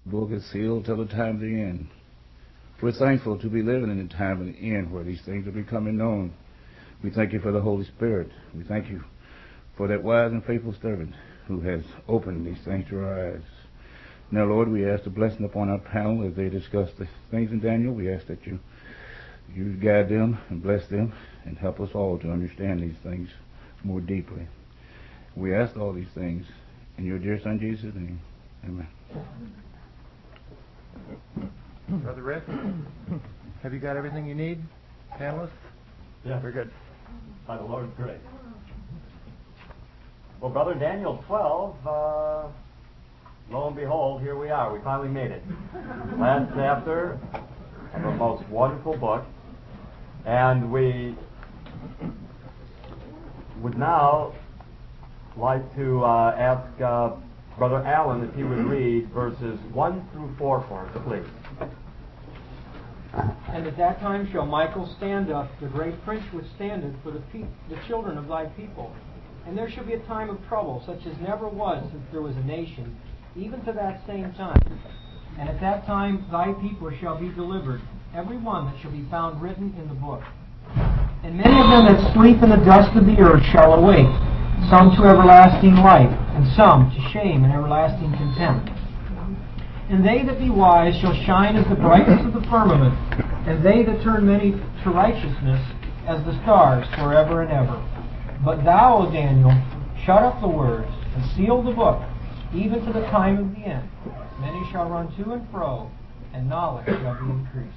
The book is sealed till the time of the end. We're thankful to be living in the time of the end where these things are becoming known. We thank you for the Holy Spirit. We thank you for that wise and faithful servant who has opened these things to our eyes. Now, Lord, we ask a blessing upon our panel as they discuss the things in Daniel. We ask that you guide them and bless them and help us all to understand these things more deeply. We ask all these things in your dear Son Jesus' name. Amen. Brother Rick, have you got everything you need, panelists? Yes. Very good. By the Lord's grace. Well, Brother, Daniel 12, lo and behold, here we are. We finally made it. Last chapter of a most wonderful book. And we would now like to ask Brother Allen if he would read verses 1 through 4 for us, please. And at that time shall Michael stand up, the great prince which standeth for the children of thy people. And there shall be a time of trouble, such as never was since there was a nation, even to that same time. And at that time thy people shall be delivered, every one that shall be found written in the book. And many of them that sleep in the dust of the earth shall awake, some to everlasting life, and some to shame and everlasting contempt. And they that be wise shall shine as the brightness of the firmament, and they that turn many to righteousness as the stars forever and ever. But thou, O Daniel, shut up the words, and seal the book, even to the time of the end. Many shall run to and fro, and knowledge shall be increased.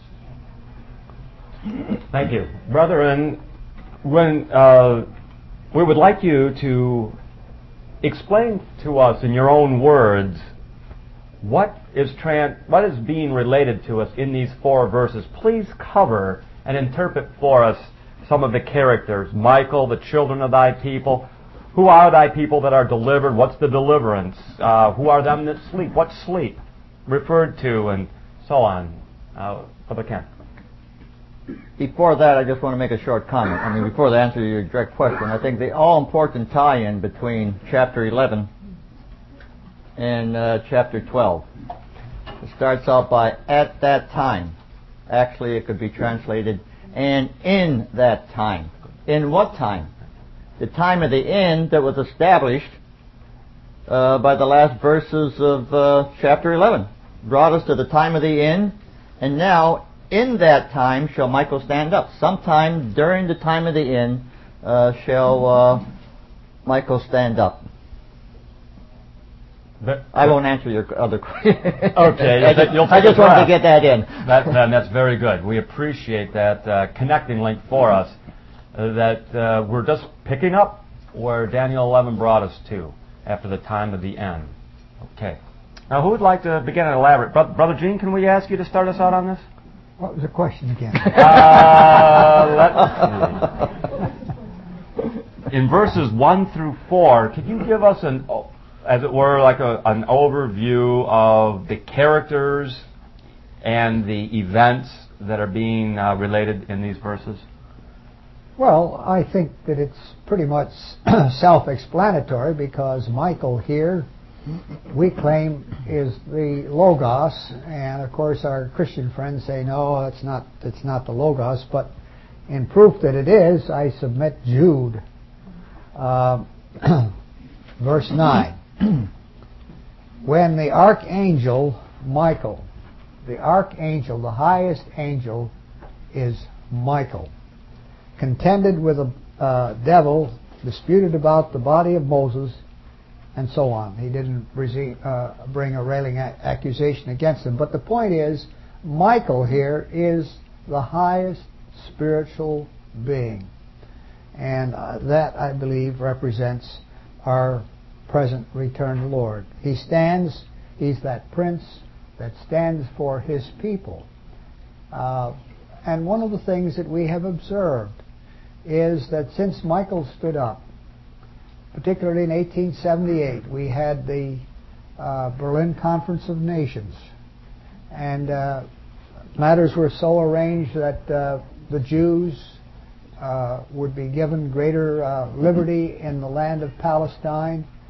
Thank you. Brethren, when we would like you to explain to us in your own words what is being related to us in these 4 verses. Please cover and interpret for us some of the characters. Michael, the children of thy people. Who are thy people that are delivered? What's the deliverance? Who are them that sleep? What's sleep referred to? And so on. Brother Ken. Before that, I just want to make a short comment. Before the answer to your direct question, I think the all-important tie-in between chapter 11 and chapter 12. It starts out by at that time. Actually, it could be translated and in that time. In what time? The time of the end that was established by the last verses of chapter 11. Brought us to the time of the end, and now in that time shall Michael stand up. Sometime during the time of the end shall Michael stand up. I won't answer your other question. Okay. I just wanted to get that in. That's very good. We appreciate that connecting link for us. That we're just picking up where Daniel 11 brought us to after the time of the end. Okay. Now, who would like to begin and elaborate? Brother Gene, can we ask you to start us out on this? What was the question again? Let's see. In verses 1 through 4, could you give us as it were, like an overview of the characters and the events that are being related in these verses? Well, I think that it's pretty much self-explanatory, because Michael here, we claim, is the Logos, and of course our Christian friends say no, it's not the Logos, but in proof that it is, I submit Jude, verse 9. When the archangel Michael, the highest angel is Michael, contended with a devil, disputed about the body of Moses, and so on. He didn't bring a railing accusation against him. But the point is, Michael here is the highest spiritual being. And that, I believe, represents our present returned Lord. He's that prince that stands for his people. And one of the things that we have observed is that since Michael stood up, particularly in 1878, we had the Berlin Conference of Nations, and matters were so arranged that the Jews would be given greater liberty in the land of Palestine.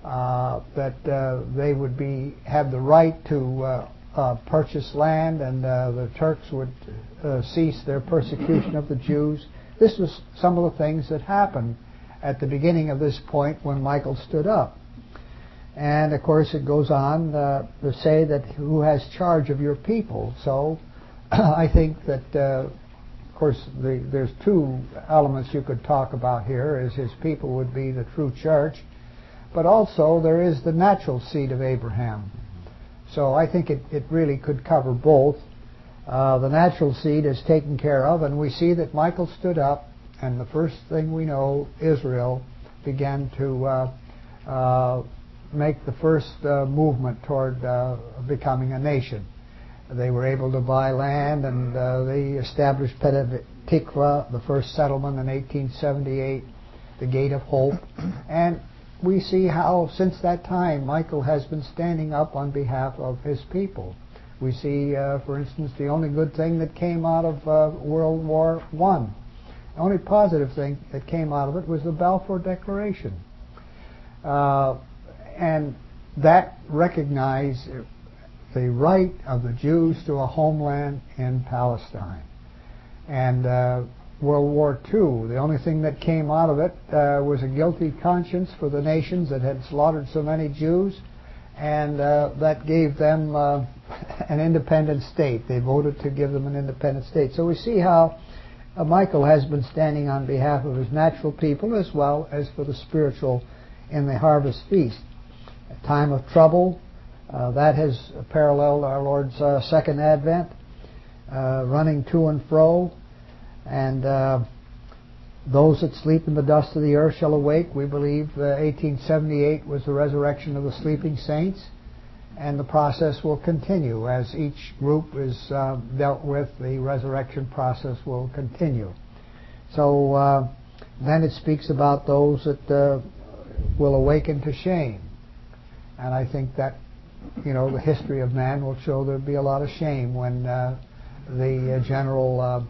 that they would have the right to purchase land, and the Turks would cease their persecution of the Jews. This was some of the things that happened at the beginning of this point when Michael stood up. And of course it goes on to say that who has charge of your people. So I think that of course there's two elements you could talk about here, is his people would be the true church, but also there is the natural seed of Abraham. So I think it really could cover both. The natural seed is taken care of, and we see that Michael stood up, and the first thing we know, Israel began to make the first movement toward becoming a nation. They were able to buy land, and they established Petah Tikva, the first settlement in 1878, the Gate of Hope. And we see how since that time Michael has been standing up on behalf of his people. We see, for instance, the only good thing that came out of World War I. The only positive thing that came out of it was the Balfour Declaration. And that recognized the right of the Jews to a homeland in Palestine. And World War II, the only thing that came out of it was a guilty conscience for the nations that had slaughtered so many Jews, and that gave them an independent state. They voted to give them an independent state. So we see how Michael has been standing on behalf of his natural people as well as for the spiritual in the harvest feast. A time of trouble, that has paralleled our Lord's second advent, running to and fro, and those that sleep in the dust of the earth shall awake. We believe 1878 was the resurrection of the sleeping saints, and the process will continue. As each group is dealt with, the resurrection process will continue. So then it speaks about those that will awaken to shame. And I think that, the history of man will show there'll be a lot of shame when the general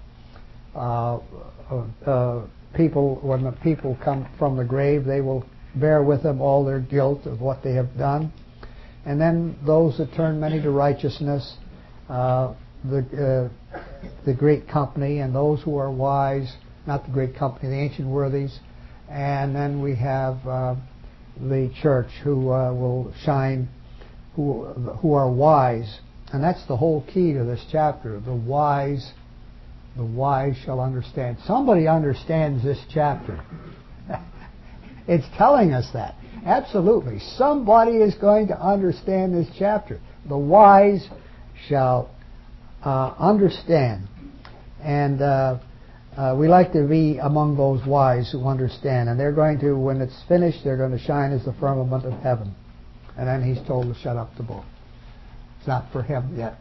people, when the people come from the grave, they will bear with them all their guilt of what they have done. And then those that turn many to righteousness, the great company, and those who are wise, not the great company, the ancient worthies. And then we have the church who will shine, who are wise. And that's the whole key to this chapter. The wise shall understand. Somebody understands this chapter. It's telling us that. Absolutely. Somebody is going to understand this chapter. The wise shall understand. And we like to be among those wise who understand. And they're going to, when it's finished, they're going to shine as the firmament of heaven. And then he's told to shut up the book. It's not for him yet.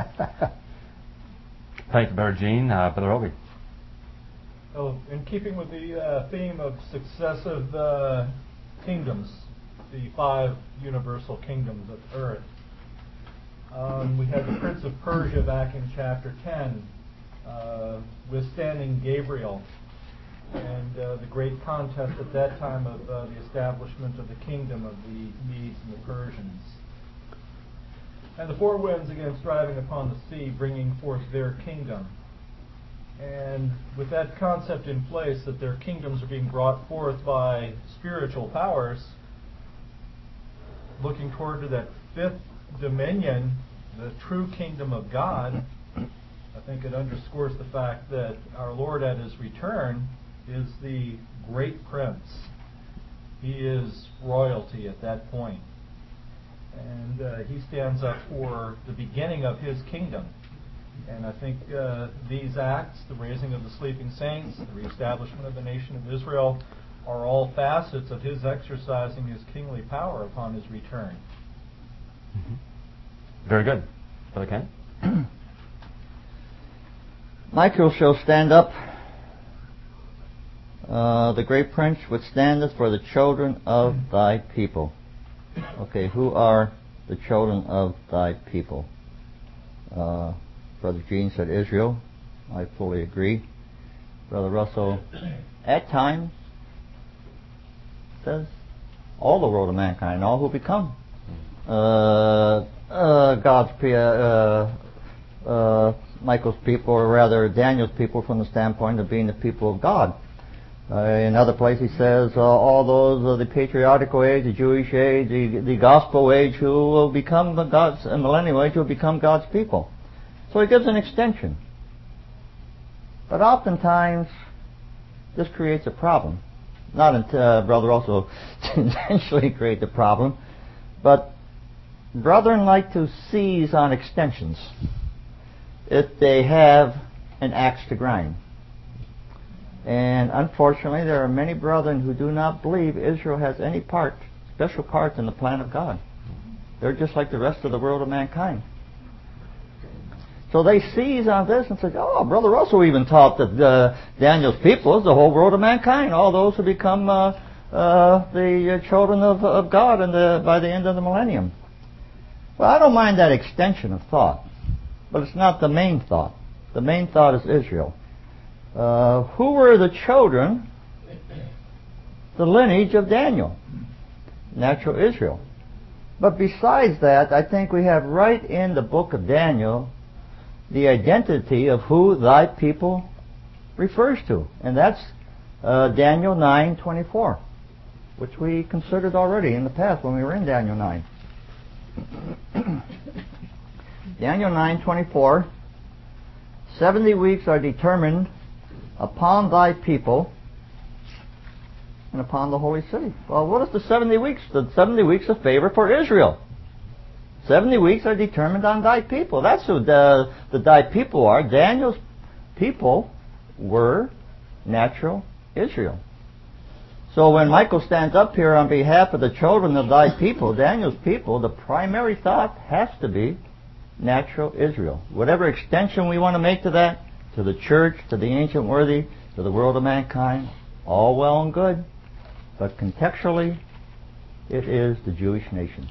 Thank you, Brother Gene. Brother Obi. Oh, in keeping with the theme of successive kingdoms, the 5 universal kingdoms of earth, we had the Prince of Persia back in chapter 10 withstanding Gabriel, and the great contest at that time of the establishment of the kingdom of the Medes and the Persians. And the 4 winds against driving upon the sea, bringing forth their kingdom. And with that concept in place, that their kingdoms are being brought forth by spiritual powers, looking toward to that 5th dominion, the true kingdom of God, I think it underscores the fact that our Lord at His return is the great prince. He is royalty at that point. And He stands up for the beginning of His kingdom. And I think these acts, the raising of the sleeping saints, the reestablishment of the nation of Israel, are all facets of His exercising His kingly power upon His return. Mm-hmm. Very good. Brother Ken? Michael shall stand up, the great prince withstandeth for the children of thy people. Okay, who are the children of thy people? Brother Gene said Israel. I fully agree. Brother Russell, at times, says all the world of mankind, all who become God's Michael's people, or rather Daniel's people, from the standpoint of being the people of God. In other places he says all those of the patriarchal age, the Jewish age, the gospel age, who will become God's millennial age, will become God's people. So he gives an extension. But oftentimes this creates a problem. Not until Brother also intentionally create the problem, but brethren like to seize on extensions if they have an axe to grind. And unfortunately, there are many brethren who do not believe Israel has any special part in the plan of God. They're just like the rest of the world of mankind. So they seize on this and say, oh, Brother Russell even taught that Daniel's people is the whole world of mankind, all those who become the children of God by the end of the millennium. Well, I don't mind that extension of thought, but it's not the main thought. The main thought is Israel. Who were the children, the lineage of Daniel? Natural Israel. But besides that, I think we have right in the book of Daniel the identity of who thy people refers to. And that's Daniel 9:24, which we considered already in the past when we were in Daniel 9. Daniel 9:24, 70 weeks are determined upon thy people and upon the holy city. Well, what is the 70 weeks? The 70 weeks of favor for Israel. 70 weeks are determined on thy people. That's who the thy people are. Daniel's people were natural Israel. So when Michael stands up here on behalf of the children of thy people, Daniel's people, the primary thought has to be natural Israel. Whatever extension we want to make to that, to the church, to the ancient worthy, to the world of mankind, all well and good. But contextually, it is the Jewish nation.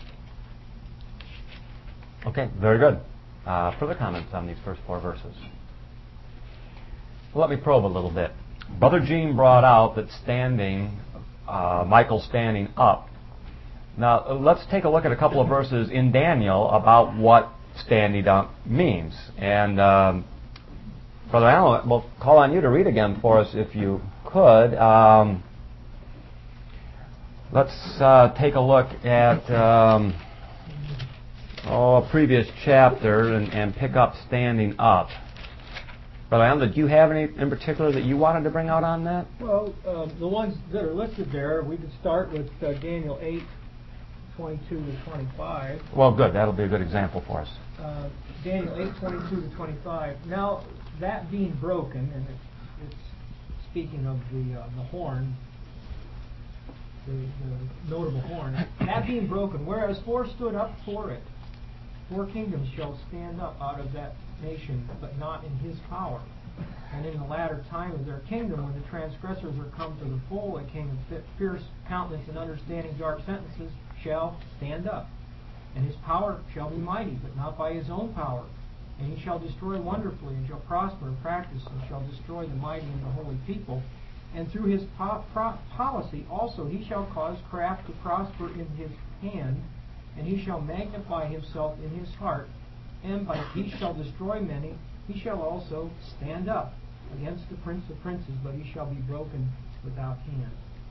Okay, very good. Further comments on these first 4 verses? Well, let me probe a little bit. Brother Gene brought out that Michael standing up. Now, let's take a look at a couple of verses in Daniel about what standing up means. And Brother Allen, we'll call on you to read again for us if you could. Let's take a look at a previous chapter and pick up standing up. Brother Allen, did you have any in particular that you wanted to bring out on that? Well, the ones that are listed there, we could start with Daniel 8:22 to 25. Well, good. That'll be a good example for us. Daniel 8:22 to 25. Now, that being broken, and it's speaking of the horn, the notable horn, that being broken, whereas 4 stood up for it, 4 kingdoms shall stand up out of that nation, but not in his power. And in the latter time of their kingdom, when the transgressors are come to the full, a king of fierce countenance and understanding dark sentences shall stand up. And his power shall be mighty, but not by his own power. And he shall destroy wonderfully, and shall prosper in practice, and shall destroy the mighty and the holy people. And through his policy also he shall cause craft to prosper in his hand, and he shall magnify himself in his heart. And by he shall destroy many, he shall also stand up against the prince of princes, but he shall be broken without hand.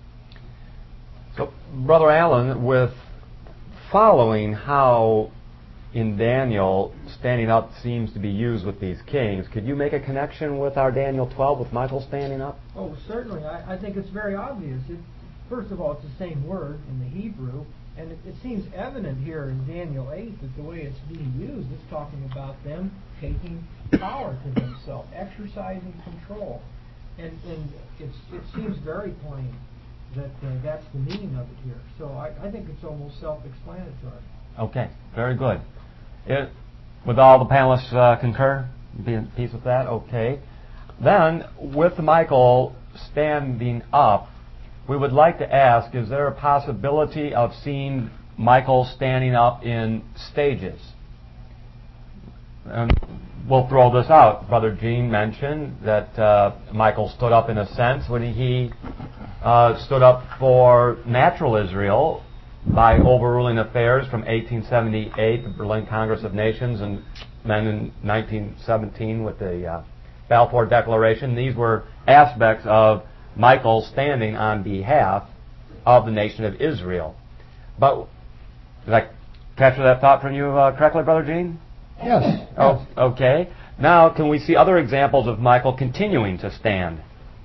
So, Brother Allen, with following how in Daniel standing up seems to be used with these kings, could you make a connection with our Daniel 12 with Michael standing up? Oh, certainly. I think it's very obvious. First of all, it's the same word in the Hebrew, and it seems evident here in Daniel 8 that the way it's being used, it's talking about them taking power to themselves, exercising control. And it seems very plain that that's the meaning of it here. So I think it's almost self-explanatory. Okay, very good. Would all the panelists concur? Be in peace with that? Okay. Then, with Michael standing up, we would like to ask, is there a possibility of seeing Michael standing up in stages? we'll throw this out. Brother Gene mentioned that Michael stood up in a sense when he stood up for natural Israel by overruling affairs from 1878, the Berlin Congress of Nations, and then in 1917 with the Balfour Declaration. These were aspects of Michael standing on behalf of the nation of Israel. But did I capture that thought from you correctly, Brother Gene? Yes. Oh, okay. Now, can we see other examples of Michael continuing to stand?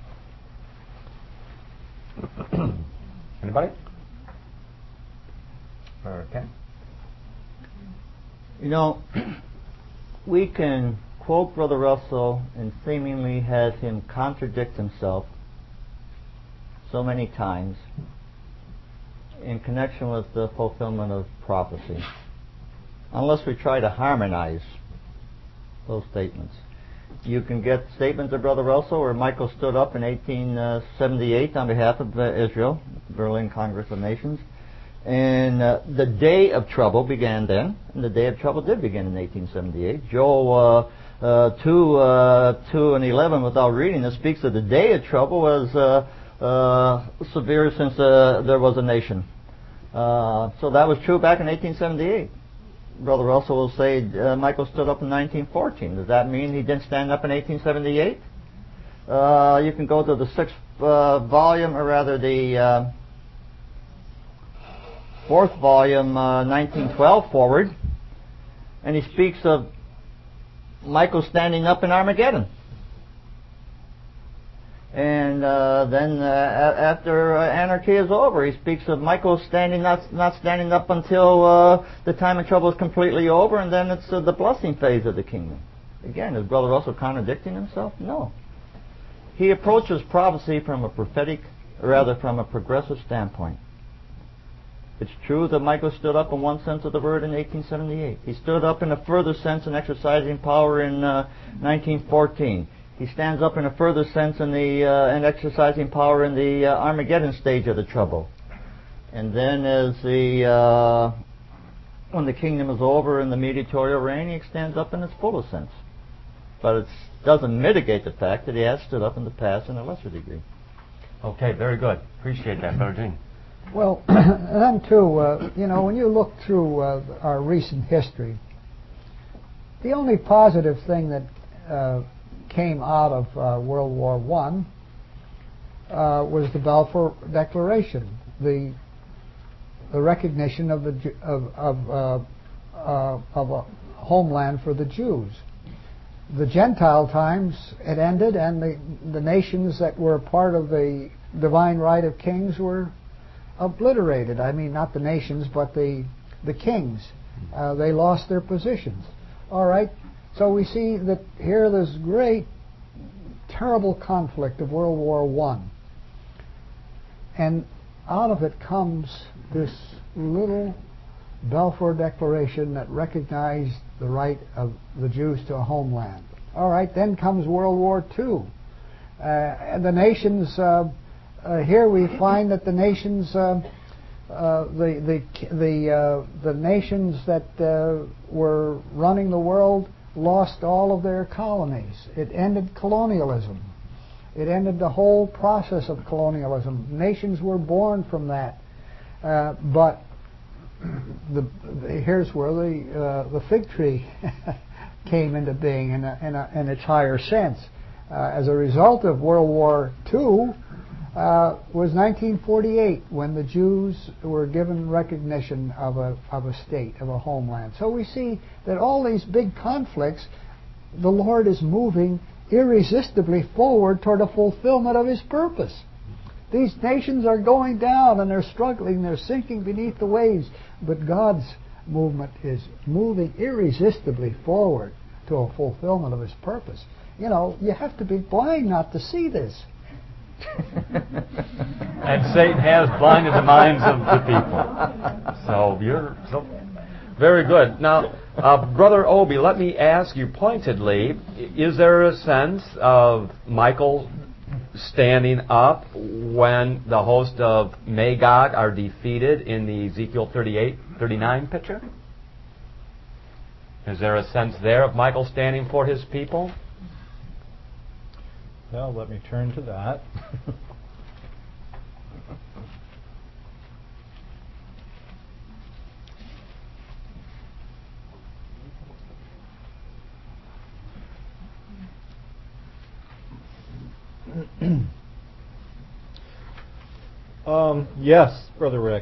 Anybody? Okay. You know, we can quote Brother Russell and seemingly have him contradict himself so many times in connection with the fulfillment of prophecy, unless we try to harmonize those statements. You can get statements of Brother Russell where Michael stood up in 1878 on behalf of Israel, the Berlin Congress of Nations, and the day of trouble began then, and the day of trouble did begin in 1878. Joel 2 and 11, without reading it, speaks of the day of trouble was severe since there was a nation. So that was true back in 1878. Brother Russell will say Michael stood up in 1914. Does that mean he didn't stand up in 1878? You can go to the sixth volume, or rather the fourth volume, 1912 forward, and he speaks of Michael standing up in Armageddon. And then after anarchy is over, he speaks of Michael not standing up until the time of trouble is completely over, and then it's the blessing phase of the kingdom. Again, is Brother Russell contradicting himself? No. He approaches prophecy from a prophetic, or rather from a progressive standpoint. It's true that Michael stood up in one sense of the word in 1878. He stood up in a further sense in exercising power in 1914. He stands up in a further sense in exercising power in the Armageddon stage of the trouble. And then as when the kingdom is over in the mediatorial reign, he stands up in its fullest sense. But it doesn't mitigate the fact that he has stood up in the past in a lesser degree. Okay, very good. Appreciate that, Brother Gene. Well, then too, when you look through our recent history, the only positive thing that came out of World War I was the Balfour Declaration, the recognition of a homeland for the Jews. The Gentile times had ended, and the nations that were part of the divine right of kings were obliterated. I mean, not the nations, but the kings. They lost their positions. All right. So we see that here there's great, terrible conflict of World War I. And out of it comes this little Balfour Declaration that recognized the right of the Jews to a homeland. All right, then comes World War II. And the nations, here we find that the nations, the nations that were running the world lost all of their colonies. It ended colonialism. It ended the whole process of colonialism. Nations were born from that. But here's where the fig tree came into being in its higher sense. As a result of World War II, was 1948 when the Jews were given recognition of a state, of a homeland. So we see that all these big conflicts, the Lord is moving irresistibly forward toward a fulfillment of His purpose. These nations are going down and they're struggling, they're sinking beneath the waves, but God's movement is moving irresistibly forward to a fulfillment of His purpose. You have to be blind not to see this. And Satan has blinded the minds of the people. So very good. Now, Brother Obi, let me ask you pointedly, is there a sense of Michael standing up when the host of Magog are defeated in the Ezekiel 38-39 picture? Is there a sense there of Michael standing for his people? Well, let me turn to that. Yes, Brother Rick.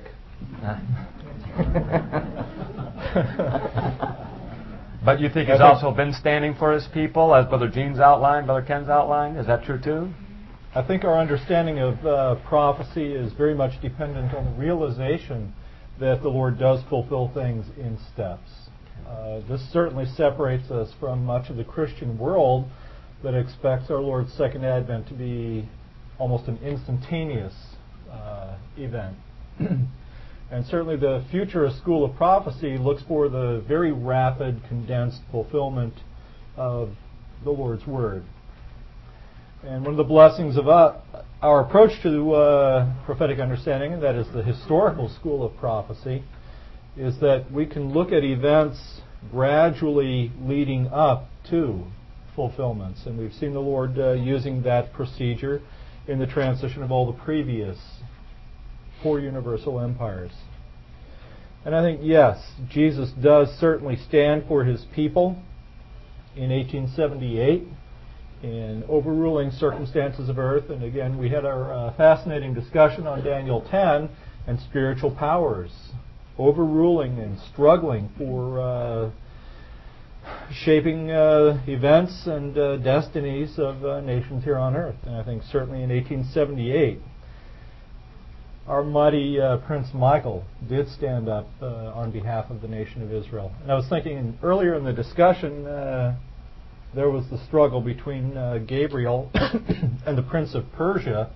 But you think he's also been standing for his people, as Brother Gene's outlined, Brother Ken's outlined? Is that true too? I think our understanding of prophecy is very much dependent on the realization that the Lord does fulfill things in steps. This certainly separates us from much of the Christian world that expects our Lord's second advent to be almost an instantaneous event. And certainly the futurist school of prophecy looks for the very rapid, condensed fulfillment of the Lord's Word. And one of the blessings of our approach to prophetic understanding, and that is the historical school of prophecy, is that we can look at events gradually leading up to fulfillments. And we've seen the Lord using that procedure in the transition of all the previous 4 universal empires. And I think, yes, Jesus does certainly stand for his people in 1878 in overruling circumstances of earth. And again, we had our fascinating discussion on Daniel 10 and spiritual powers overruling and struggling for shaping events and destinies of nations here on earth. And I think certainly in 1878, our mighty Prince Michael did stand up on behalf of the nation of Israel. And I was thinking earlier in the discussion, there was the struggle between Gabriel and the Prince of Persia,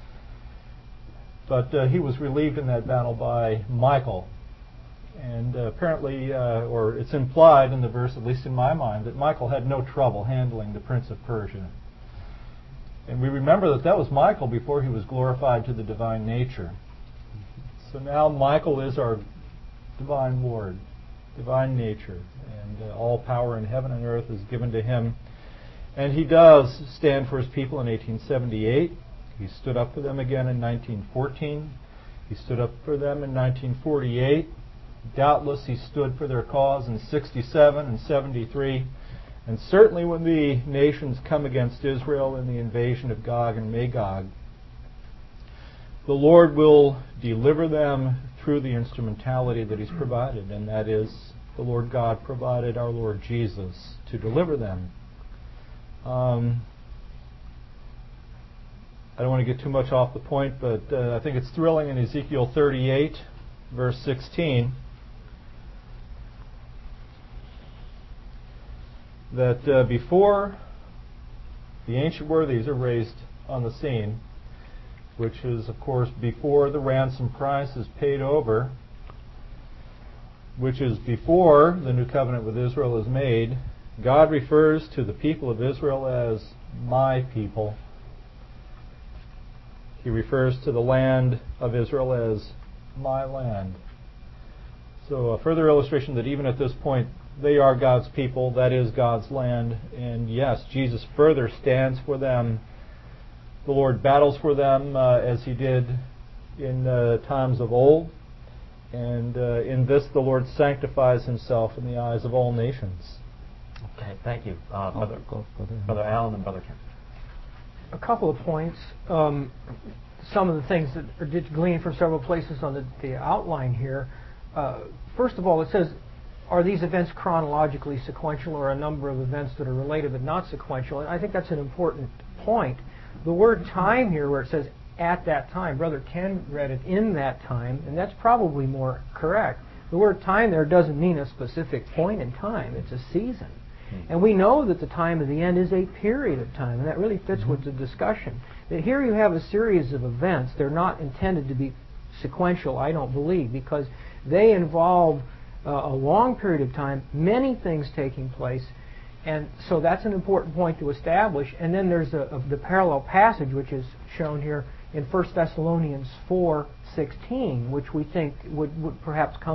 but he was relieved in that battle by Michael. And apparently, or it's implied in the verse, at least in my mind, that Michael had no trouble handling the Prince of Persia. And we remember that was Michael before he was glorified to the divine nature. So now Michael is our divine Lord, divine nature, and all power in heaven and earth is given to him. And he does stand for his people in 1878. He stood up for them again in 1914. He stood up for them in 1948. Doubtless he stood for their cause in 67 and 73. And certainly when the nations come against Israel in the invasion of Gog and Magog, the Lord will deliver them through the instrumentality that he's provided, and that is the Lord God provided our Lord Jesus to deliver them. I don't want to get too much off the point, but I think it's thrilling in Ezekiel 38, verse 16, that before the ancient worthies are raised on the scene, which is, of course, before the ransom price is paid over, which is before the new covenant with Israel is made, God refers to the people of Israel as my people. He refers to the land of Israel as my land. So a further illustration that even at this point, they are God's people, that is God's land, and yes, Jesus further stands for them. The Lord battles for them as he did in times of old, and in this the Lord sanctifies himself in the eyes of all nations. Okay, thank you. Brother Allen and Brother Ken. A couple of points. Some of the things that are gleaned from several places on the outline here. First of all, it says, are these events chronologically sequential, or a number of events that are related but not sequential? And I think that's an important point. The word time here, where it says at that time, Brother Ken read it in that time, and that's probably more correct. The word time there doesn't mean a specific point in time. It's a season. And we know that the time of the end is a period of time, and that really fits with the discussion. That here you have a series of events. They're not intended to be sequential, I don't believe, because they involve a long period of time, many things taking place, and so that's an important point to establish. And then there's the parallel passage, which is shown here in 1 Thessalonians 4:16, which we think would perhaps come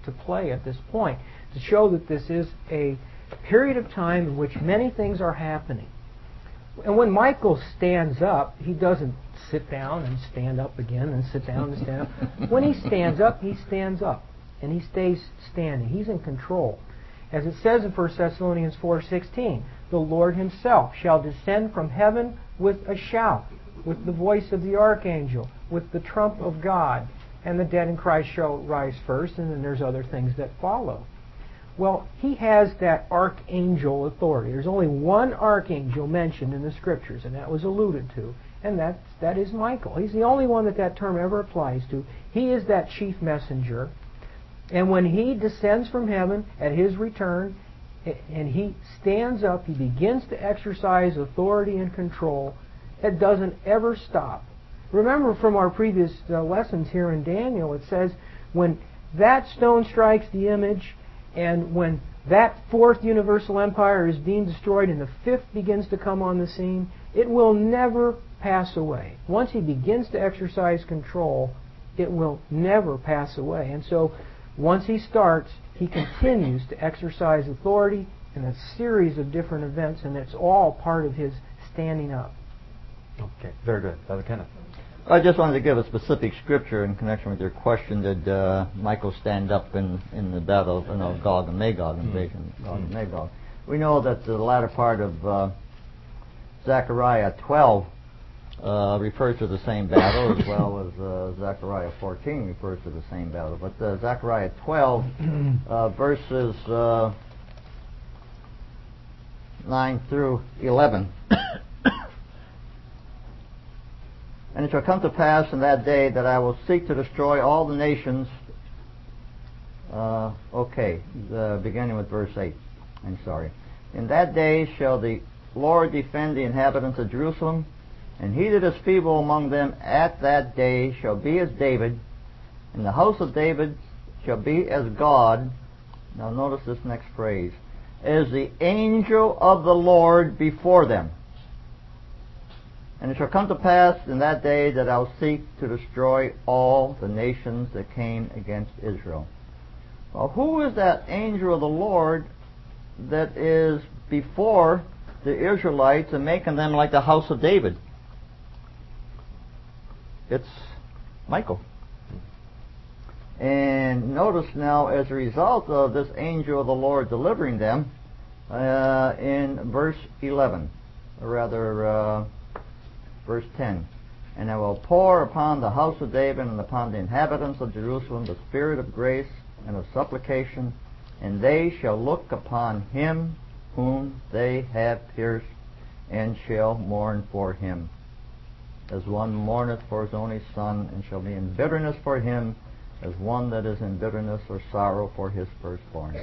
to play at this point to show that this is a period of time in which many things are happening. And when Michael stands up, he doesn't sit down and stand up again and sit down and stand up. When he stands up, and he stays standing. He's in control. As it says in 1 Thessalonians 4:16, the Lord himself shall descend from heaven with a shout, with the voice of the archangel, with the trump of God, and the dead in Christ shall rise first, and then there's other things that follow. Well, he has that archangel authority. There's only one archangel mentioned in the Scriptures, and that was alluded to, and that is Michael. He's the only one that term ever applies to. He is that chief messenger, and when he descends from heaven at his return, and he stands up, he begins to exercise authority and control. It doesn't ever stop. Remember from our previous lessons here in Daniel, it says, when that stone strikes the image, and when that fourth universal empire is deemed destroyed and the fifth begins to come on the scene, it will never pass away. Once he begins to exercise control, it will never pass away. And so, once he starts, he continues to exercise authority in a series of different events, and it's all part of his standing up. Okay, very good. Brother Kenneth. I just wanted to give a specific scripture in connection with your question. Did Michael stand up in the battle of Gog and Magog, invasion of Gog and Magog? We know that the latter part of Zechariah 12 refers to the same battle, as well as Zechariah 14 refers to the same battle. But Zechariah 12 verses 9 through 11. And it shall come to pass in that day that I will seek to destroy all the nations. Beginning with verse 8. I'm sorry. In that day shall the Lord defend the inhabitants of Jerusalem, and he that is feeble among them at that day shall be as David, and the house of David shall be as God. Now notice this next phrase. As the angel of the Lord before them. And it shall come to pass in that day that I will seek to destroy all the nations that came against Israel. Well, who is that angel of the Lord that is before the Israelites and making them like the house of David? It's Michael. And notice now, as a result of this angel of the Lord delivering them, in verse 11, or rather verse 10, and I will pour upon the house of David and upon the inhabitants of Jerusalem the spirit of grace and of supplication, and they shall look upon him whom they have pierced, and shall mourn for him, as one mourneth for his only son, and shall be in bitterness for him, as one that is in bitterness or sorrow for his firstborn.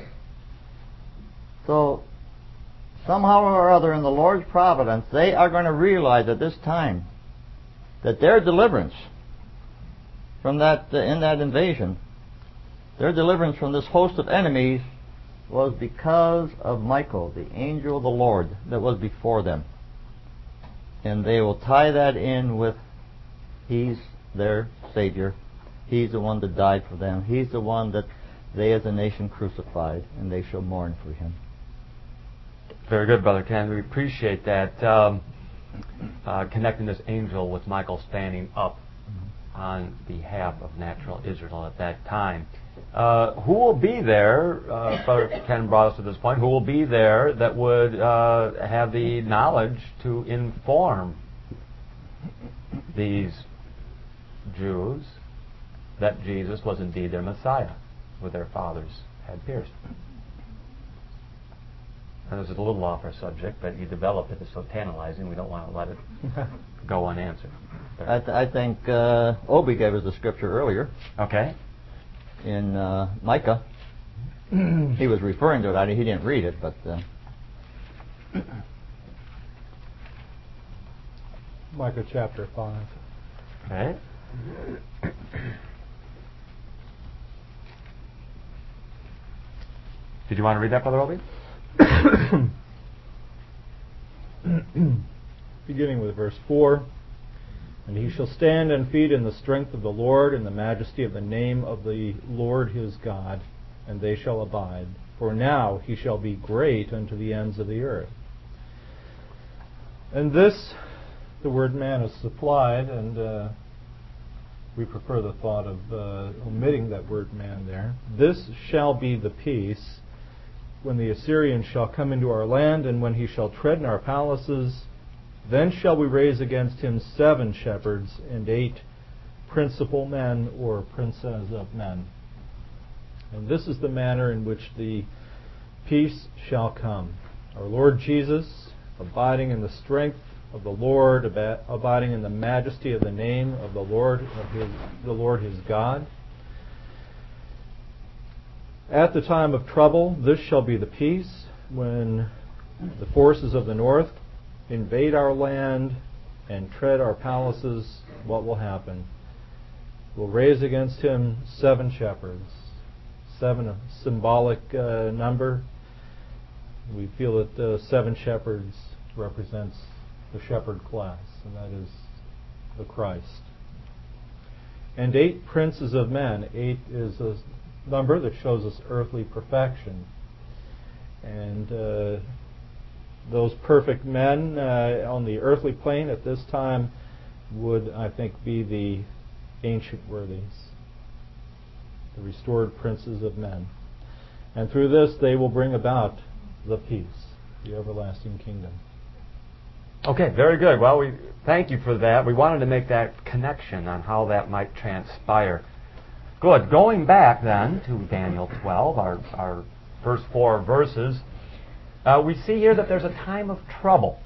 So, somehow or other in the Lord's providence, they are going to realize at this time that their deliverance from that in that invasion, their deliverance from this host of enemies, was because of Michael, the angel of the Lord that was before them. And they will tie that in with he's their Savior. He's the one that died for them. He's the one that they as a nation crucified, and they shall mourn for him. Very good, Brother Ken. We appreciate that, connecting this angel with Michael standing up on behalf of natural Israel at that time. Who will be there, Brother Ken brought us to this point, who will be there that would have the knowledge to inform these Jews that Jesus was indeed their Messiah, who their fathers had pierced? And this is a little off our subject, but you developed it. It's so tantalizing, we don't want to let it go unanswered. I think Obi gave us the scripture earlier. Okay. In Micah. He was referring to it. He didn't read it, but... Micah chapter 5. Okay. Did you want to read that, Brother Obi? Beginning with verse 4. And he shall stand and feed in the strength of the Lord, in the majesty of the name of the Lord his God. and they shall abide. For now he shall be great unto the ends of the earth. And this, the word man, is supplied, and we prefer the thought of omitting that word man there. This shall be the peace when the Assyrian shall come into our land, and when he shall tread in our palaces. Then shall we raise against him 7 shepherds and 8 principal men, or princes of men. And this is the manner in which the peace shall come. Our Lord Jesus, abiding in the strength of the Lord, abiding in the majesty of the name of the Lord his God. At the time of trouble, this shall be the peace when the forces of the north invade our land and tread our palaces. What will happen? We'll raise against him 7 shepherds. 7, a symbolic number. We feel that 7 shepherds represents the shepherd class, and that is the Christ. And 8 princes of men. 8 is a number that shows us earthly perfection. And those perfect men on the earthly plane at this time would, I think, be the ancient worthies, the restored princes of men. And through this they will bring about the peace, the everlasting kingdom. Okay, very good. Well, we thank you for that. We wanted to make that connection on how that might transpire. Good. Going back then to Daniel 12, our first 4 verses, we see here that there's a time of trouble,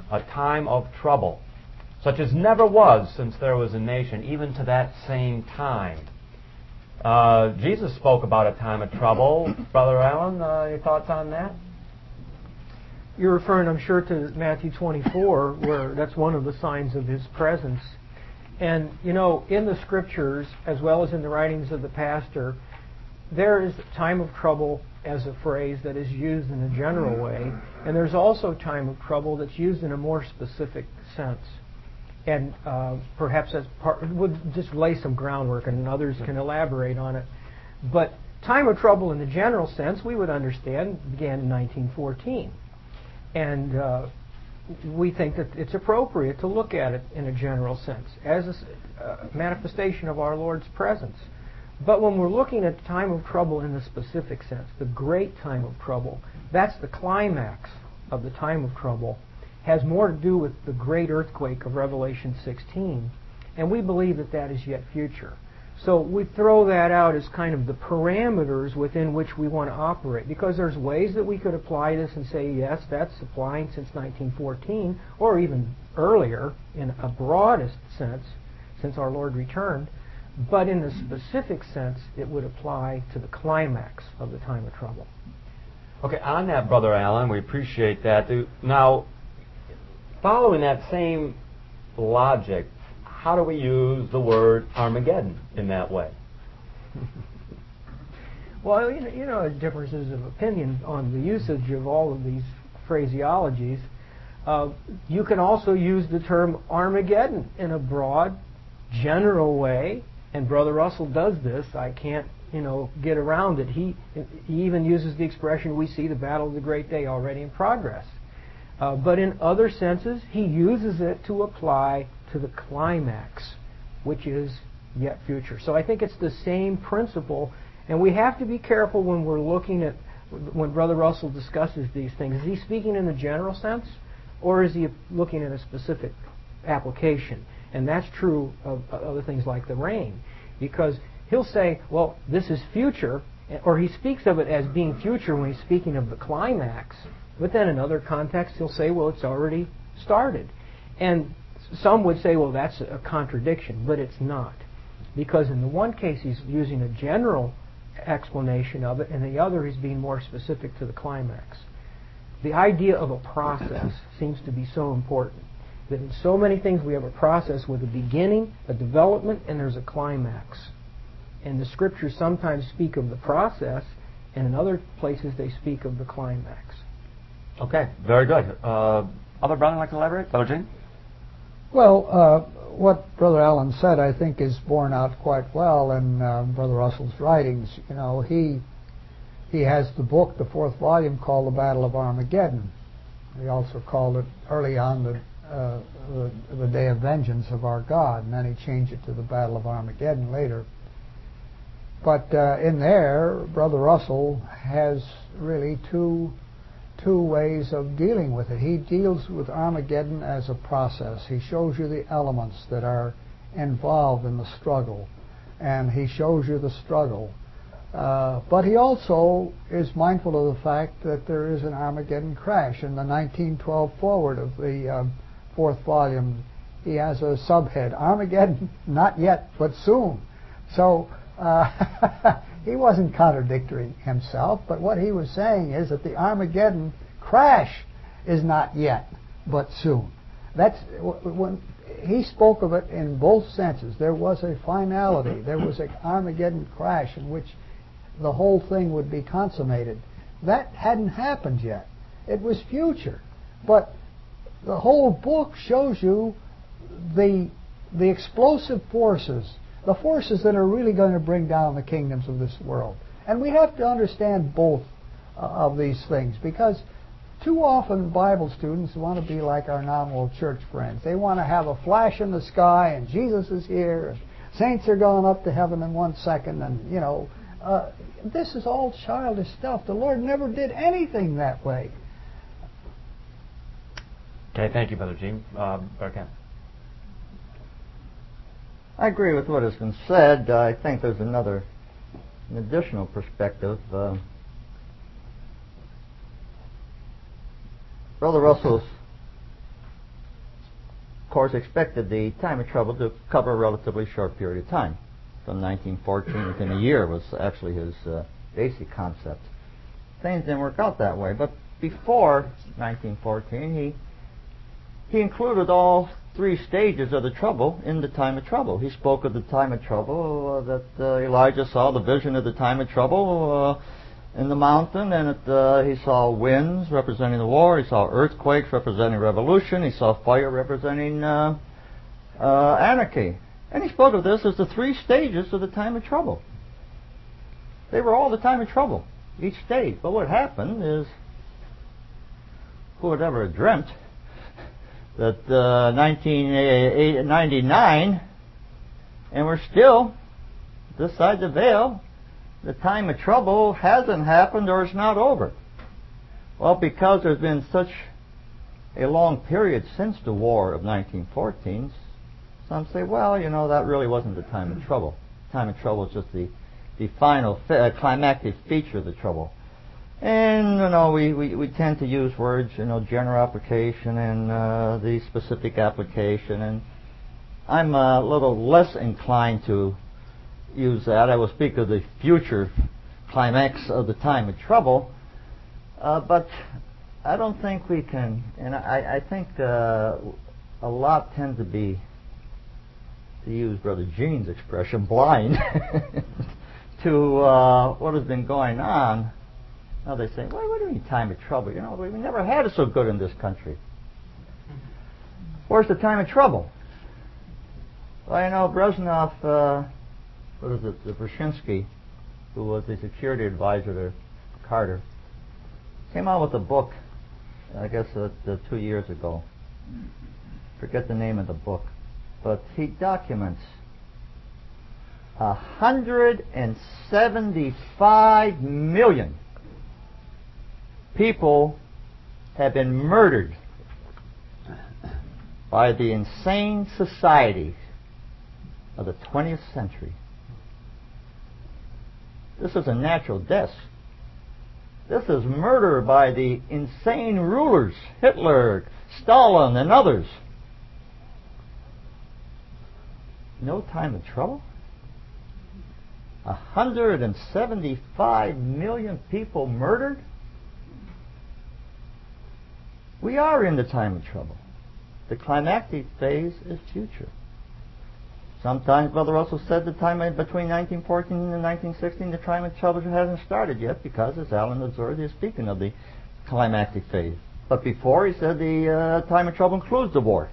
such as never was since there was a nation, even to that same time. Jesus spoke about a time of trouble. Brother Allen, your thoughts on that? You're referring, I'm sure, to Matthew 24, where that's one of the signs of his presence. And, you know, in the Scriptures, as well as in the writings of the pastor, there is time of trouble as a phrase that is used in a general way, and there's also time of trouble that's used in a more specific sense. And perhaps that's we'll just lay some groundwork, and others can elaborate on it. But time of trouble in the general sense, we would understand, began in 1914. And we think that it's appropriate to look at it in a general sense as a manifestation of our Lord's presence. But when we're looking at the time of trouble in the specific sense, the great time of trouble, that's the climax of the time of trouble, has more to do with the great earthquake of Revelation 16, and we believe that that is yet future. So we throw that out as kind of the parameters within which we want to operate, because there's ways that we could apply this and say, yes, that's applying since 1914, or even earlier in a broadest sense, since our Lord returned. But in the specific sense, it would apply to the climax of the time of trouble. Okay, on that, Brother Allen, we appreciate that. Now, following that same logic, how do we use the word Armageddon in that way? Well, you know, differences of opinion on the usage of all of these phraseologies. You can also use the term Armageddon in a broad, general way, and Brother Russell does this. I can't, get around it. He even uses the expression, we see the battle of the great day already in progress. But in other senses, he uses it to apply to the climax, which is yet future. So I think it's the same principle, and we have to be careful when we're looking at, when Brother Russell discusses these things. Is he speaking in the general sense, or is he looking at a specific application? And that's true of other things like the rain, because he'll say, well, this is future, or he speaks of it as being future when he's speaking of the climax, but then in other contexts he'll say, well, it's already started. And some would say, well, that's a contradiction, but it's not. Because in the one case he's using a general explanation of it, and the other he's being more specific to the climax. The idea of a process seems to be so important, that in so many things we have a process with a beginning, a development, and there's a climax. And the Scriptures sometimes speak of the process, and in other places they speak of the climax. Okay, very good. Other brother like to elaborate? Brother Gene? Well, what Brother Allen said, I think, is borne out quite well in Brother Russell's writings. He He has the book, the 4th volume, called The Battle of Armageddon. He also called it early on the Day of Vengeance of Our God, and then he changed it to the Battle of Armageddon later. But in there, Brother Russell has really two ways of dealing with it. He deals with Armageddon as a process. He shows you the elements that are involved in the struggle, and he shows you the struggle. But he also is mindful of the fact that there is an Armageddon crash. In the 1912 foreword of the 4th volume, he has a subhead, Armageddon, not yet, but soon. So he wasn't contradicting himself, but what he was saying is that the Armageddon crash is not yet, but soon. That's when he spoke of it in both senses. There was a finality. There was an Armageddon crash in which the whole thing would be consummated. That hadn't happened yet. It was future. But the whole book shows you the explosive forces, the forces that are really going to bring down the kingdoms of this world. And we have to understand both of these things, because too often Bible students want to be like our nominal church friends. They want to have a flash in the sky and Jesus is here and saints are going up to heaven in 1 second, and this is all childish stuff. The Lord never did anything that way. Okay, thank you, Brother Gene. Brother Kent. I agree with what has been said. I think there's an additional perspective. Brother Russell, of course, expected the time of trouble to cover a relatively short period of time. From 1914 within a year was actually his basic concept. Things didn't work out that way, but before 1914, he included all 3 stages of the trouble in the time of trouble. He spoke of the time of trouble that Elijah saw, the vision of the time of trouble in the mountain, and he saw winds representing the war, he saw earthquakes representing revolution, he saw fire representing anarchy. And he spoke of this as the 3 stages of the time of trouble. They were all the time of trouble, each stage. But what happened is, who would ever have dreamt that 1999, and we're still this side the veil, the time of trouble hasn't happened or it's not over. Well, because there's been such a long period since the war of 1914, some say, well, that really wasn't the time of trouble. The time of trouble is just the final climactic feature of the trouble. And we tend to use words, general application and the specific application, and I'm a little less inclined to use that. I will speak of the future climax of the time of trouble, but I don't think we can, and I think a lot tend to be, to use Brother Gene's expression, blind to what has been going on. Now they say, well, what do you mean time of trouble? We never had it so good in this country. Where's the time of trouble? Well, Brezhnev, Brzezinski, who was the security advisor to Carter, came out with a book, I guess 2 years ago. Forget the name of the book. But he documents 175 million people have been murdered by the insane society of the 20th century. This is a natural death. This is murder by the insane rulers, Hitler, Stalin, and others. No time of trouble? 175 million people murdered? We are in the time of trouble. The climactic phase is future. Sometimes Brother Russell said the time between 1914 and 1916, the time of trouble hasn't started yet, because, as Alan observed, he's speaking of the climactic phase. But before, he said the time of trouble includes the war.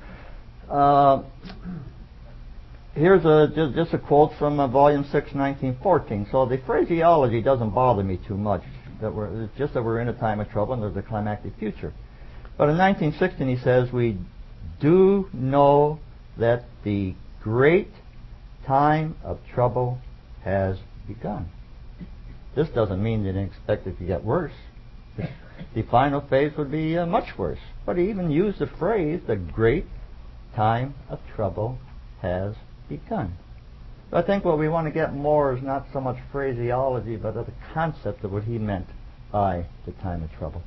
Here's just a quote from Volume 6, 1914. So the phraseology doesn't bother me too much. It's just that we're in a time of trouble and there's a climactic future. But in 1916 he says, we do know that the great time of trouble has begun. This doesn't mean you didn't expect it to get worse. The final phase would be much worse. But he even used the phrase, the great time of trouble has begun. So I think what we want to get more is not so much phraseology, but the concept of what he meant by the time of trouble.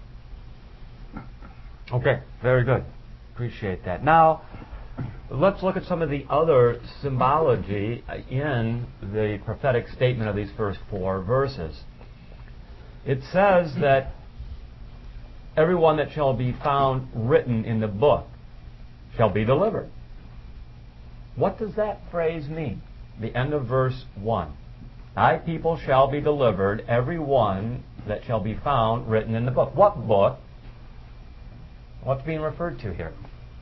Okay, very good. Appreciate that. Now, let's look at some of the other symbology in the prophetic statement of these first 4 verses. It says that everyone that shall be found written in the book shall be delivered. What does that phrase mean? The end of verse 1. Thy people shall be delivered, every one that shall be found written in the book. What book? What's being referred to here?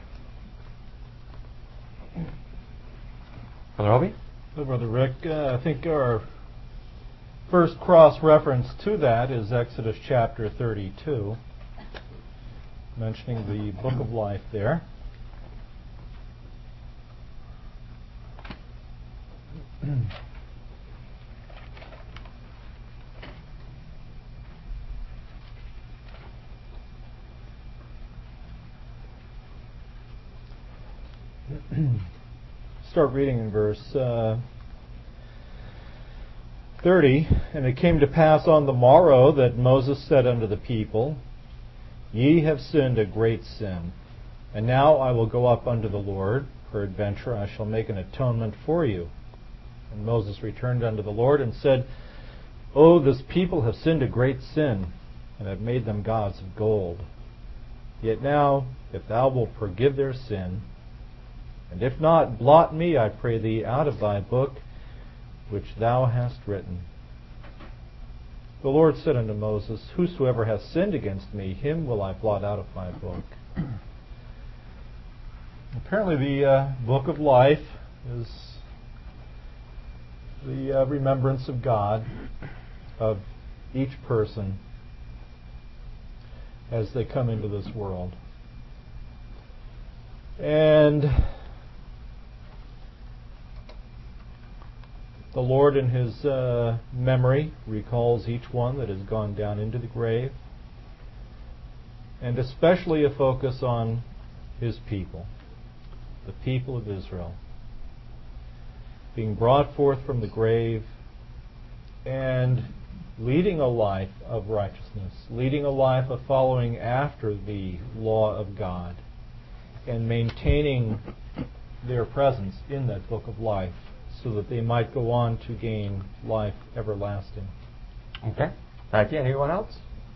Brother Obi? Well, Brother Rick, I think our first cross-reference to that is Exodus chapter 32, mentioning the book of life there. Start reading in verse 30. And it came to pass on the morrow that Moses said unto the people, Ye have sinned a great sin. And now I will go up unto the Lord. Peradventure I shall make an atonement for you. And Moses returned unto the Lord and said, O, this people have sinned a great sin, and have made them gods of gold. Yet now, if thou wilt forgive their sin, and if not, blot me, I pray thee, out of thy book, which thou hast written. The Lord said unto Moses, Whosoever hath sinned against me, him will I blot out of my book. Apparently the book of life is the remembrance of God, of each person as they come into this world. And the Lord in His memory recalls each one that has gone down into the grave, and especially a focus on His people, the people of Israel, being brought forth from the grave and leading a life of righteousness, leading a life of following after the law of God, and maintaining their presence in that book of life so that they might go on to gain life everlasting. Okay. Thank you. Anyone else?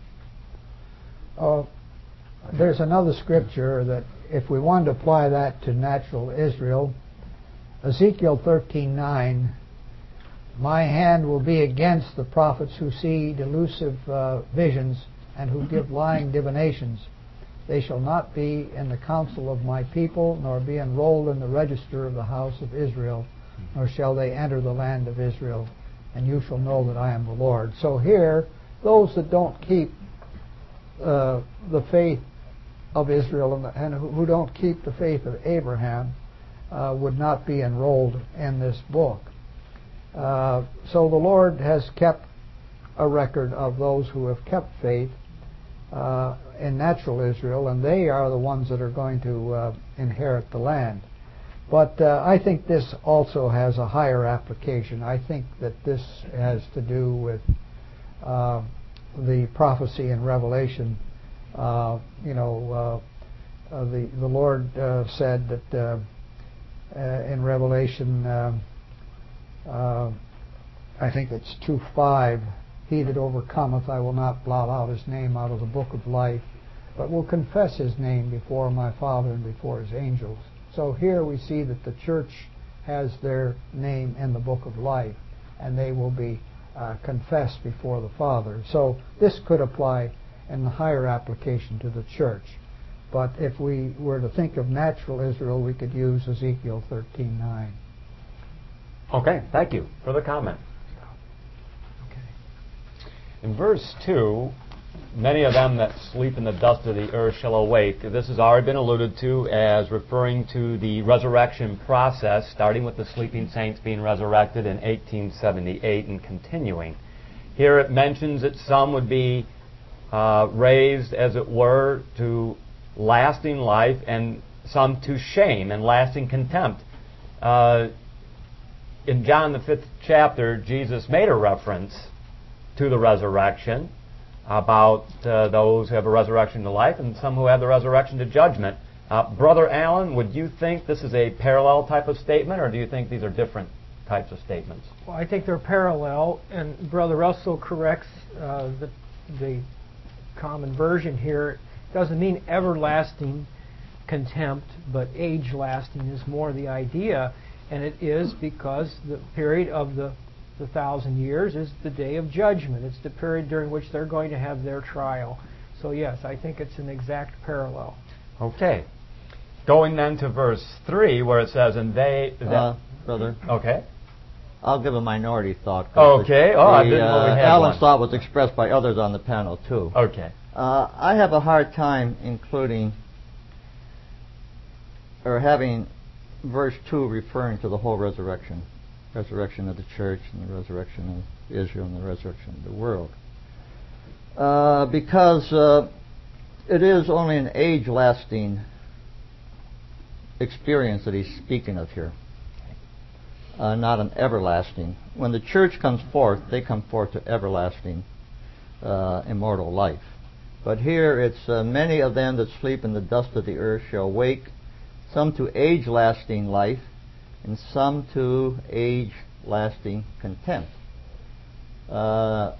There's another scripture that if we wanted to apply that to natural Israel, Ezekiel 13:9, my hand will be against the prophets who see delusive visions and who give lying divinations. They shall not be in the council of my people, nor be enrolled in the register of the house of Israel, nor shall they enter the land of Israel, and you shall know that I am the Lord. So here, those that don't keep the faith of Israel and who don't keep the faith of Abraham would not be enrolled in this book. So the Lord has kept a record of those who have kept faith in natural Israel, and they are the ones that are going to inherit the land. But I think this also has a higher application. I think that this has to do with the prophecy in Revelation. The Lord said that in Revelation, I think it's 2:5, he that overcometh, I will not blot out his name out of the book of life, but will confess his name before my Father and before his angels. So here we see that the church has their name in the book of life, and they will be confessed before the Father. So this could apply in the higher application to the church. But if we were to think of natural Israel, we could use Ezekiel 13:9. Okay, thank you for the comment. In verse 2, many of them that sleep in the dust of the earth shall awake. This has already been alluded to as referring to the resurrection process, starting with the sleeping saints being resurrected in 1878 and continuing. Here it mentions that some would be raised, as it were, to lasting life, and some to shame and lasting contempt. In John the 5th chapter, Jesus made a reference to the resurrection, about those who have a resurrection to life and some who have the resurrection to judgment. Brother Allen, would you think this is a parallel type of statement, or do you think these are different types of statements? Well, I think they're parallel, and Brother Russell corrects the common version here. It doesn't mean everlasting contempt, but age-lasting is more the idea, and it is because the period of the 1,000 years is the day of judgment. It's the period during which they're going to have their trial. So yes, I think it's an exact parallel. Okay. Going then to verse 3, where it says, and they... Brother. Okay. I'll give a minority thought. Okay. I didn't know we had Alan's one. thought was expressed by others on the panel, too. Okay. I have a hard time including or having verse 2 referring to the whole resurrection of the church and the resurrection of Israel and the resurrection of the world. Because it is only an age-lasting experience that he's speaking of here, not an everlasting. When the church comes forth, they come forth to everlasting immortal life. But here it's many of them that sleep in the dust of the earth shall wake, some to age-lasting life, and some to age-lasting contempt. So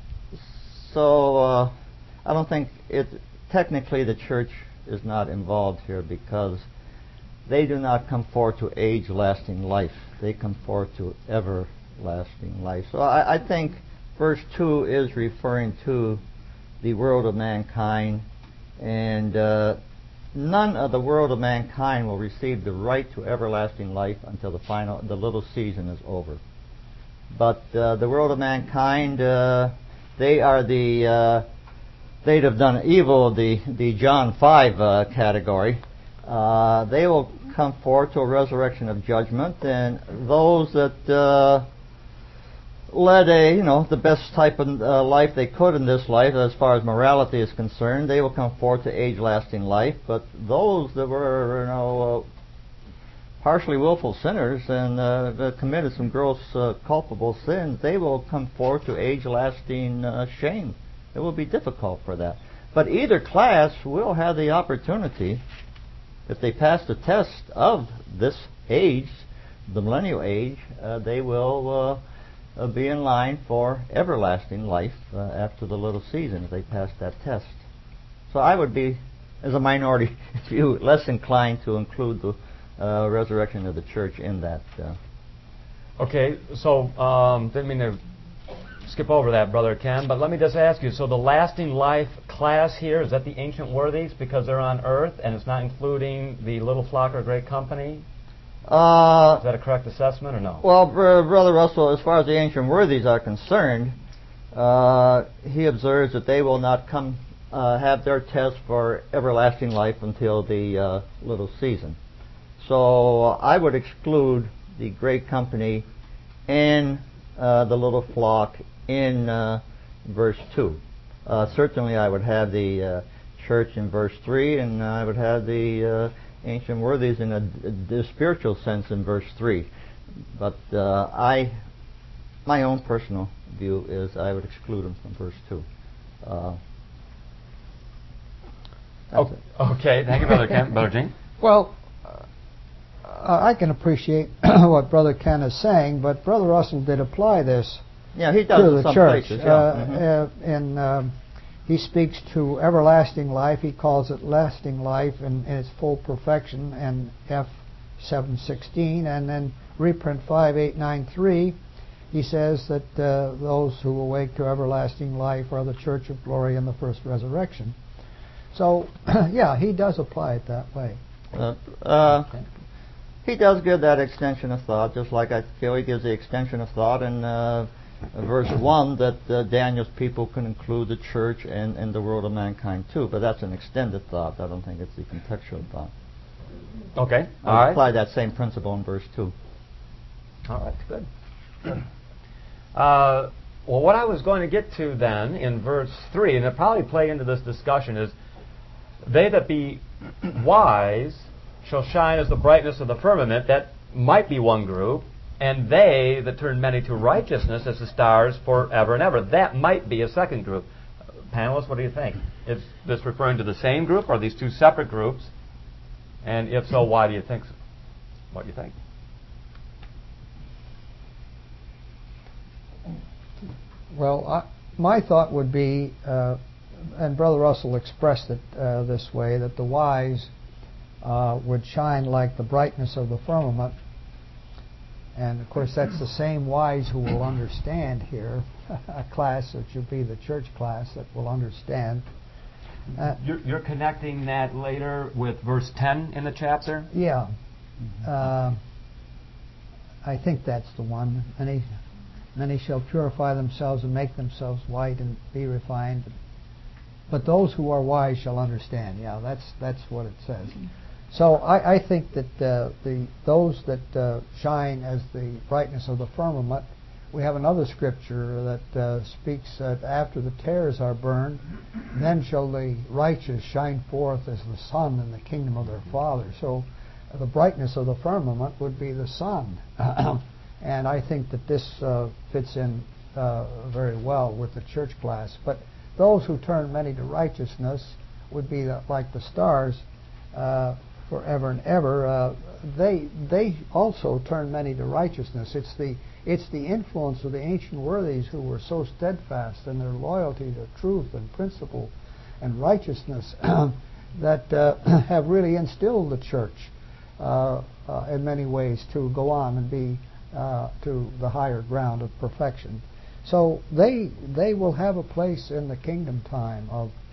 I don't think technically the church is not involved here, because they do not come forth to age-lasting life. They come forth to everlasting life. So I think verse 2 is referring to the world of mankind, and none of the world of mankind will receive the right to everlasting life until the little season is over. But the world of mankind, they are they'd have done evil, the John 5 category. They will come forth to a resurrection of judgment, and those that led the best type of life they could in this life, as far as morality is concerned, they will come forth to age-lasting life. But those that were, partially willful sinners and that committed some gross culpable sins, they will come forth to age-lasting shame. It will be difficult for that. But either class will have the opportunity, if they pass the test of this age, the millennial age, they will be in line for everlasting life after the little season if they pass that test. So I would be, as a minority view, less inclined to include the resurrection of the church in that. Okay, so didn't mean to skip over that, Brother Ken, but let me just ask you, so the lasting life class here, is that the ancient worthies because they're on earth, and it's not including the little flock or great company? Is that a correct assessment or no? Well, Brother Russell, as far as the ancient worthies are concerned, he observes that they will not come have their test for everlasting life until the little season. So I would exclude the great company and the little flock in verse 2. Certainly I would have the church in verse 3, and I would have the ancient worthies in a spiritual sense in verse 3. But my own personal view is I would exclude them from verse 2. Okay, thank you, Brother Ken. Brother Gene? Well, I can appreciate what Brother Ken is saying, but Brother Russell did apply this he does to in the some church. places, He speaks to everlasting life. He calls it lasting life in its full perfection, and F 7:16, and then reprint 5893. He says that those who awake to everlasting life are the church of glory in the first resurrection. So, he does apply it that way. He does give that extension of thought, just like I feel he gives the extension of thought in verse 1 that Daniel's people can include the church and the world of mankind too. But that's an extended thought. I don't think it's the contextual thought. Okay. All I'll right. apply that same principle in verse 2. All right. Good. Good. Well, what I was going to get to then in verse 3, and it'll probably play into this discussion, is they that be wise shall shine as the brightness of the firmament. That might be one group. And they that turn many to righteousness as the stars forever and ever. That might be a second group. Panelists, what do you think? Is this referring to the same group or these two separate groups? And if so, why do you think so? What do you think? Well, my thought would be, and Brother Russell expressed it this way, that the wise would shine like the brightness of the firmament. And, of course, that's the same wise who will understand here, a class that should be the church class that will understand. You're connecting that later with verse 10 in the chapter? Yeah. I think that's the one. Many shall purify themselves and make themselves white and be refined. But those who are wise shall understand. Yeah, that's what it says. So I think that those that shine as the brightness of the firmament, we have another scripture that speaks that after the tares are burned, then shall the righteous shine forth as the sun in the kingdom of their Father. So the brightness of the firmament would be the sun. And I think that this fits in very well with the church class. But those who turn many to righteousness would be like the stars forever and ever. They also turn many to righteousness. It's the influence of the ancient worthies who were so steadfast in their loyalty to truth and principle and righteousness that have really instilled the church in many ways to go on and be to the higher ground of perfection. So they will have a place in the kingdom time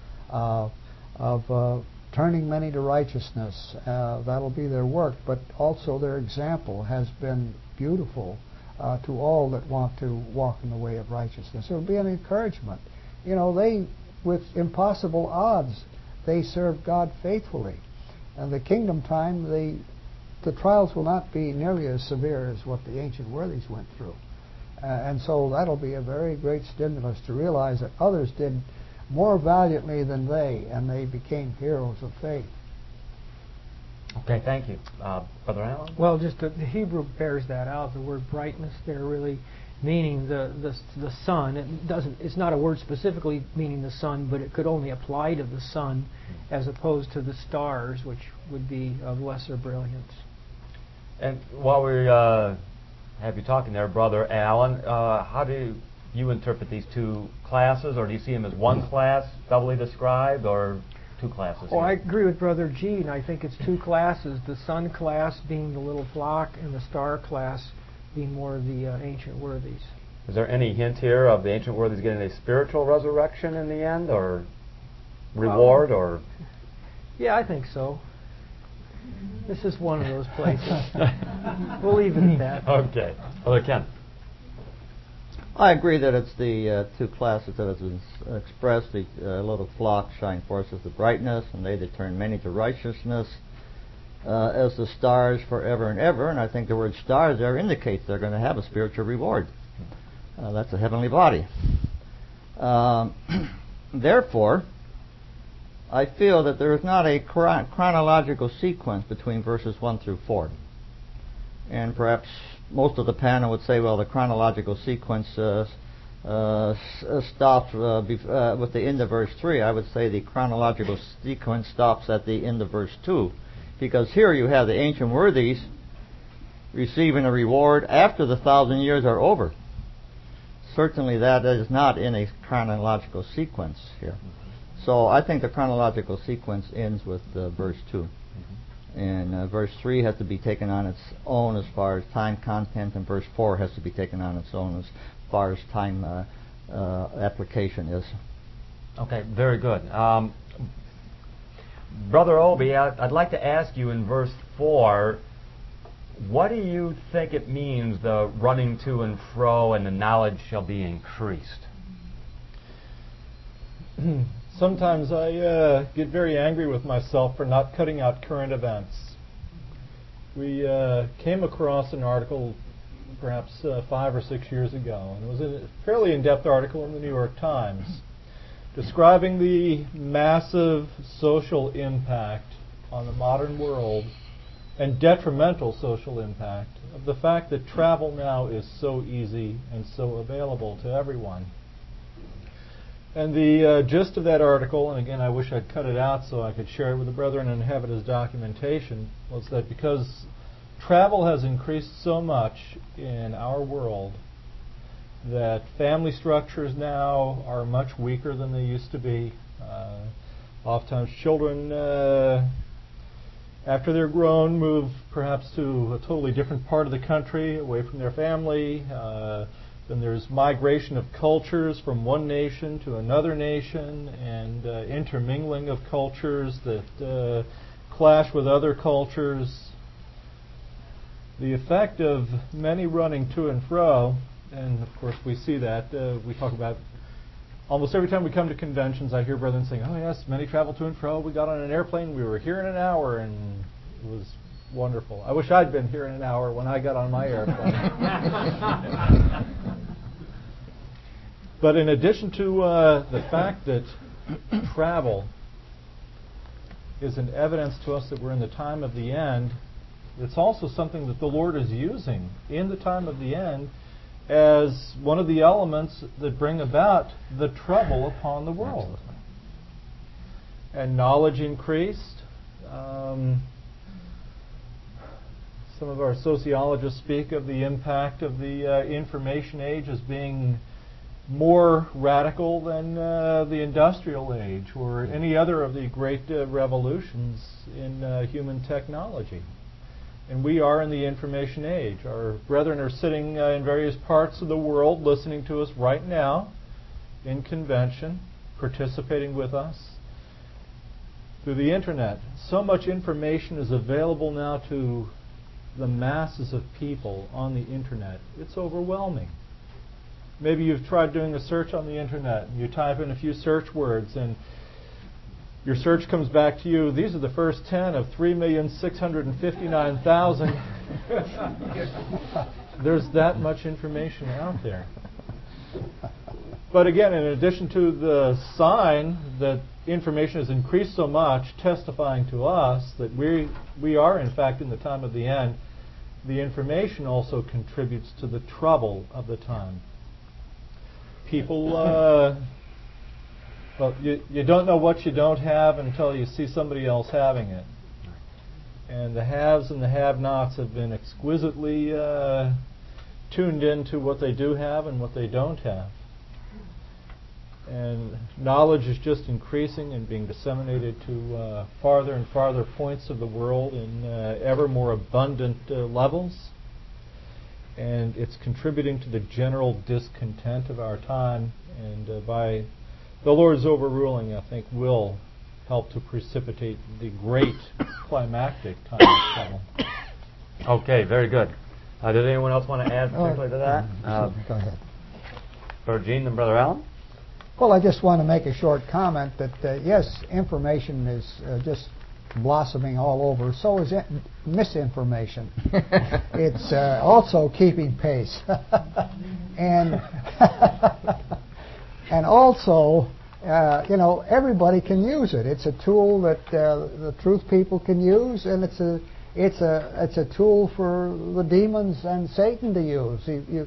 of turning many to righteousness. That'll be their work, but also their example has been beautiful to all that want to walk in the way of righteousness. It will be an encouragement. You know, they, with impossible odds, they serve God faithfully. And the kingdom time, the trials will not be nearly as severe as what the ancient worthies went through. And so that'll be a very great stimulus to realize that others did more valiantly than they, and they became heroes of faith. Okay, thank you. Brother Allen? Well, just the Hebrew bears that out. The word brightness there really meaning the sun. It's not a word specifically meaning the sun, but it could only apply to the sun as opposed to the stars, which would be of lesser brilliance. And while we have you talking there, Brother Allen, how do you interpret these two classes, or do you see them as one class, doubly described, or two classes? Oh, I agree with Brother Gene. I think it's two classes, the sun class being the little flock and the star class being more of the ancient worthies. Is there any hint here of the ancient worthies getting a spiritual resurrection in the end, or reward, or? Yeah, I think so. This is one of those places. We'll leave it at that. Okay. Brother Ken? I agree that it's the two classes that is expressed. The little flock shine forth as the brightness, and they that turn many to righteousness as the stars forever and ever. And I think the word stars there indicates they're going to have a spiritual reward. That's a heavenly body. Therefore, I feel that there is not a chronological sequence between verses 1 through 4. And perhaps most of the panel would say, well, the chronological sequence stops with the end of verse 3. I would say the chronological sequence stops at the end of verse 2. Because here you have the ancient worthies receiving a reward after the 1,000 years are over. Certainly that is not in a chronological sequence here. So I think the chronological sequence ends with verse 2. And verse 3 has to be taken on its own as far as time content, and verse 4 has to be taken on its own as far as time application is. Okay, very good. Brother Obi, I'd like to ask you in verse 4, What do you think it means, the running to and fro and the knowledge shall be increased? Sometimes I get very angry with myself for not cutting out current events. We came across an article perhaps 5 or 6 years ago, and it was a fairly in-depth article in the New York Times describing the massive social impact on the modern world and detrimental social impact of the fact that travel now is so easy and so available to everyone. And the gist of that article, and again I wish I'd cut it out so I could share it with the brethren and have it as documentation, was that because travel has increased so much in our world that family structures now are much weaker than they used to be. Oftentimes children, after they're grown, move perhaps to a totally different part of the country, away from their family. Then there's migration of cultures from one nation to another nation, and intermingling of cultures that clash with other cultures. The effect of many running to and fro, and of course we see that, we talk about almost every time we come to conventions, I hear brethren saying, oh yes, many travel to and fro. We got on an airplane, we were here in an hour, and it was wonderful. I wish I'd been here in an hour when I got on my airplane. But in addition to the fact that travel is an evidence to us that we're in the time of the end, it's also something that the Lord is using in the time of the end as one of the elements that bring about the trouble upon the world. And knowledge increased. Some of our sociologists speak of the impact of the information age as being more radical than the industrial age or any other of the great revolutions in human technology. And we are in the information age. Our brethren are sitting in various parts of the world listening to us right now in convention, participating with us through the internet. So much information is available now to the masses of people on the internet. It's overwhelming. Maybe you've tried doing a search on the internet and you type in a few search words and your search comes back to you, these are the first 10 of 3,659,000. There's that much information out there. But again, in addition to the sign that information has increased so much, testifying to us that we are in fact in the time of the end, the information also contributes to the trouble of the time. People, well, you don't know what you don't have until you see somebody else having it. And the haves and the have-nots have been exquisitely tuned into what they do have and what they don't have. And knowledge is just increasing and being disseminated to farther and farther points of the world in ever more abundant levels. And it's contributing to the general discontent of our time. And by the Lord's overruling, I think, will help to precipitate the great climactic time of trouble. Okay, very good. Did anyone else want to add particularly to that? Go ahead. Brother Gene and Brother Allen? Well, I just want to make a short comment that, yes, information is just blossoming all over. So is misinformation. It's also keeping pace. And and also, everybody can use it. It's a tool that the truth people can use, and it's a tool for the demons and Satan to use.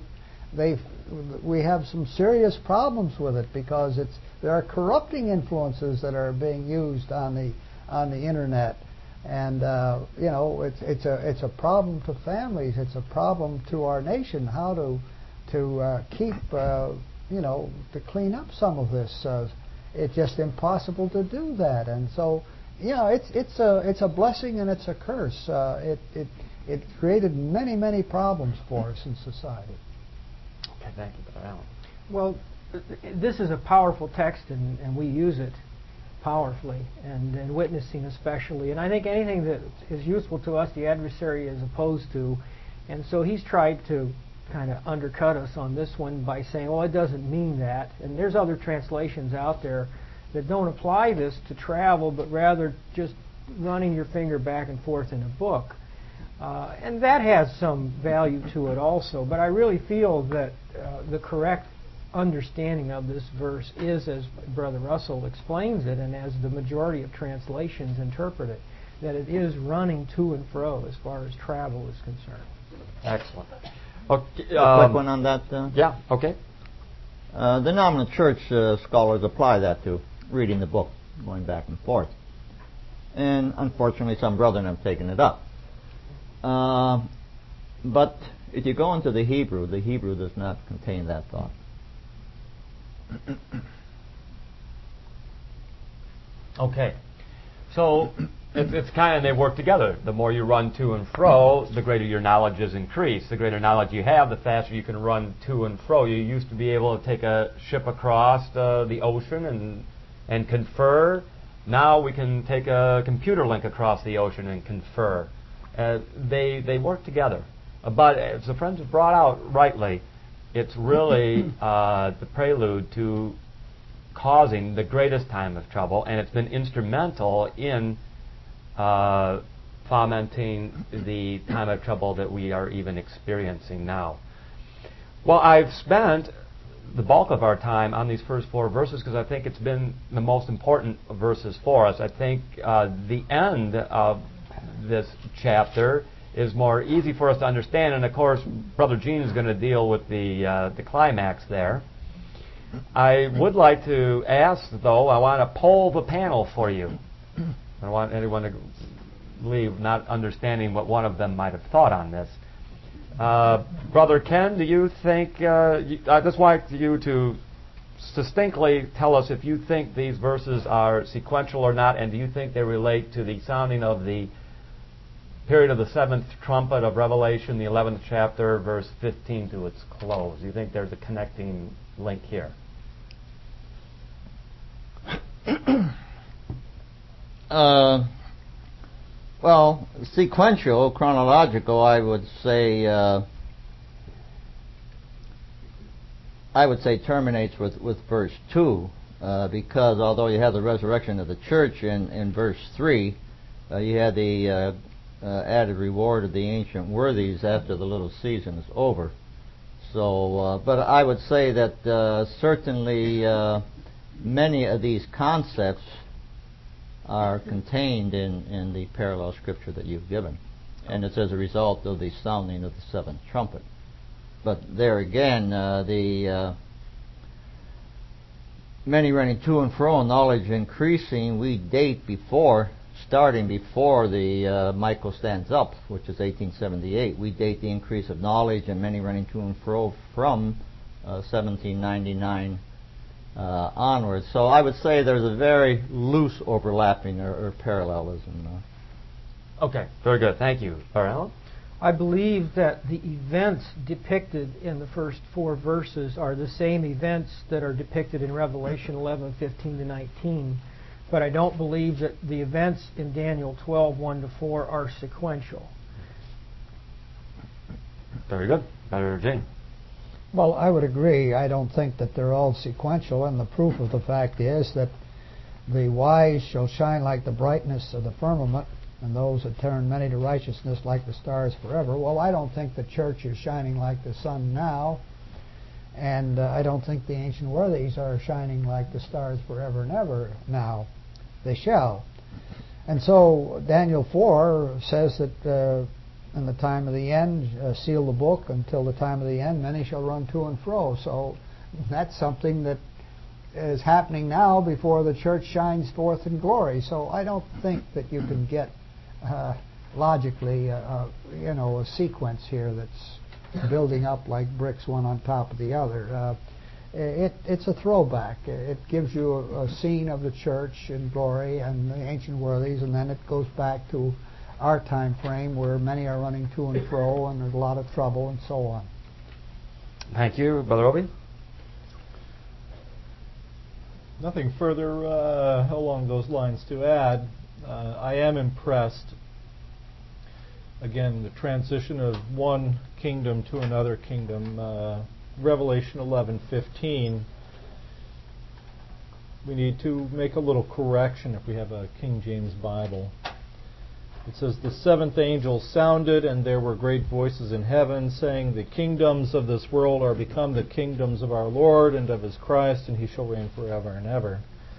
We have some serious problems with it because there are corrupting influences that are being used on the internet, and it's a problem to families. It's a problem to our nation. How to keep to clean up some of this. It's just impossible to do that, and so it's a blessing and it's a curse. It created many problems for us in society. Okay, thank you, Brother Allen. Well, this is a powerful text, and we use it. powerfully and witnessing especially. And I think anything that is useful to us, the adversary is opposed to. And so he's tried to kind of undercut us on this one by saying, well, it doesn't mean that. And there's other translations out there that don't apply this to travel, but rather just running your finger back and forth in a book. And that has some value to it also. But I really feel that the correct understanding of this verse is, as Brother Russell explains it, and as the majority of translations interpret it, that it is running to and fro as far as travel is concerned. Excellent. Okay, A quick one on that. Yeah, okay. The nominal church scholars apply that to reading the book, going back and forth. And unfortunately, some brethren have taken it up. But if you go into the Hebrew does not contain that thought. Okay. So it's kind of, they work together. The more you run to and fro, the greater your knowledge is increased. The greater knowledge you have, the faster you can run to and fro. You used to be able to take a ship across the ocean and confer. Now we can take a computer link across the ocean and confer. They work together. But as the friends have brought out rightly, it's really the prelude to causing the greatest time of trouble, and it's been instrumental in fomenting the time of trouble that we are even experiencing now. Well, I've spent the bulk of our time on these first 4 verses because I think it's been the most important verses for us. I think the end of this chapter is more easy for us to understand, and of course Brother Gene is going to deal with the climax there. I would like to ask, though, I want to poll the panel for you. I don't want anyone to leave not understanding what one of them might have thought on this. Brother Ken, do you think, I just want you to succinctly tell us if you think these verses are sequential or not, and do you think they relate to the sounding of the period of the 7th trumpet of Revelation, the 11th chapter, verse 15 to its close? Do you think there's a connecting link here? Well, sequential, chronological, I would say terminates with verse 2, because although you have the resurrection of the church in verse 3, you had the added reward of the ancient worthies after the little season is over. So, but I would say that certainly many of these concepts are contained in the parallel scripture that you've given, and it's as a result of the sounding of the 7th trumpet. But there again, the many running to and fro, knowledge increasing, we date starting before the Michael stands up, which is 1878. We date the increase of knowledge and many running to and fro from 1799 onwards. So I would say there's a very loose overlapping or parallelism. Okay, very good. Thank you. Alan? I believe that the events depicted in the first 4 verses are the same events that are depicted in Revelation 11:15 to 19. But I don't believe that the events in Daniel 12:1 to 4 are sequential. Very good. Brother Jane? Well, I would agree. I don't think that they're all sequential, and the proof of the fact is that the wise shall shine like the brightness of the firmament, and those that turn many to righteousness like the stars forever. Well, I don't think the church is shining like the sun now, and I don't think the ancient worthies are shining like the stars forever and ever now. They shall. And so Daniel 4 says that in the time of the end, seal the book until the time of the end, many shall run to and fro. So that's something that is happening now before the church shines forth in glory. So I don't think that you can get logically a sequence here that's building up like bricks one on top of the other. It's a throwback. It gives you a scene of the church in glory and the ancient worthies, and then it goes back to our time frame where many are running to and fro and there's a lot of trouble and so on. Thank you. Brother Obi? Nothing further along those lines to add. I am impressed. Again, the transition of one kingdom to another kingdom. Revelation 11:15. We need to make a little correction if we have a King James Bible. It says, "The seventh angel sounded, and there were great voices in heaven, saying, The kingdoms of this world are become the kingdoms of our Lord and of His Christ, and He shall reign forever and ever."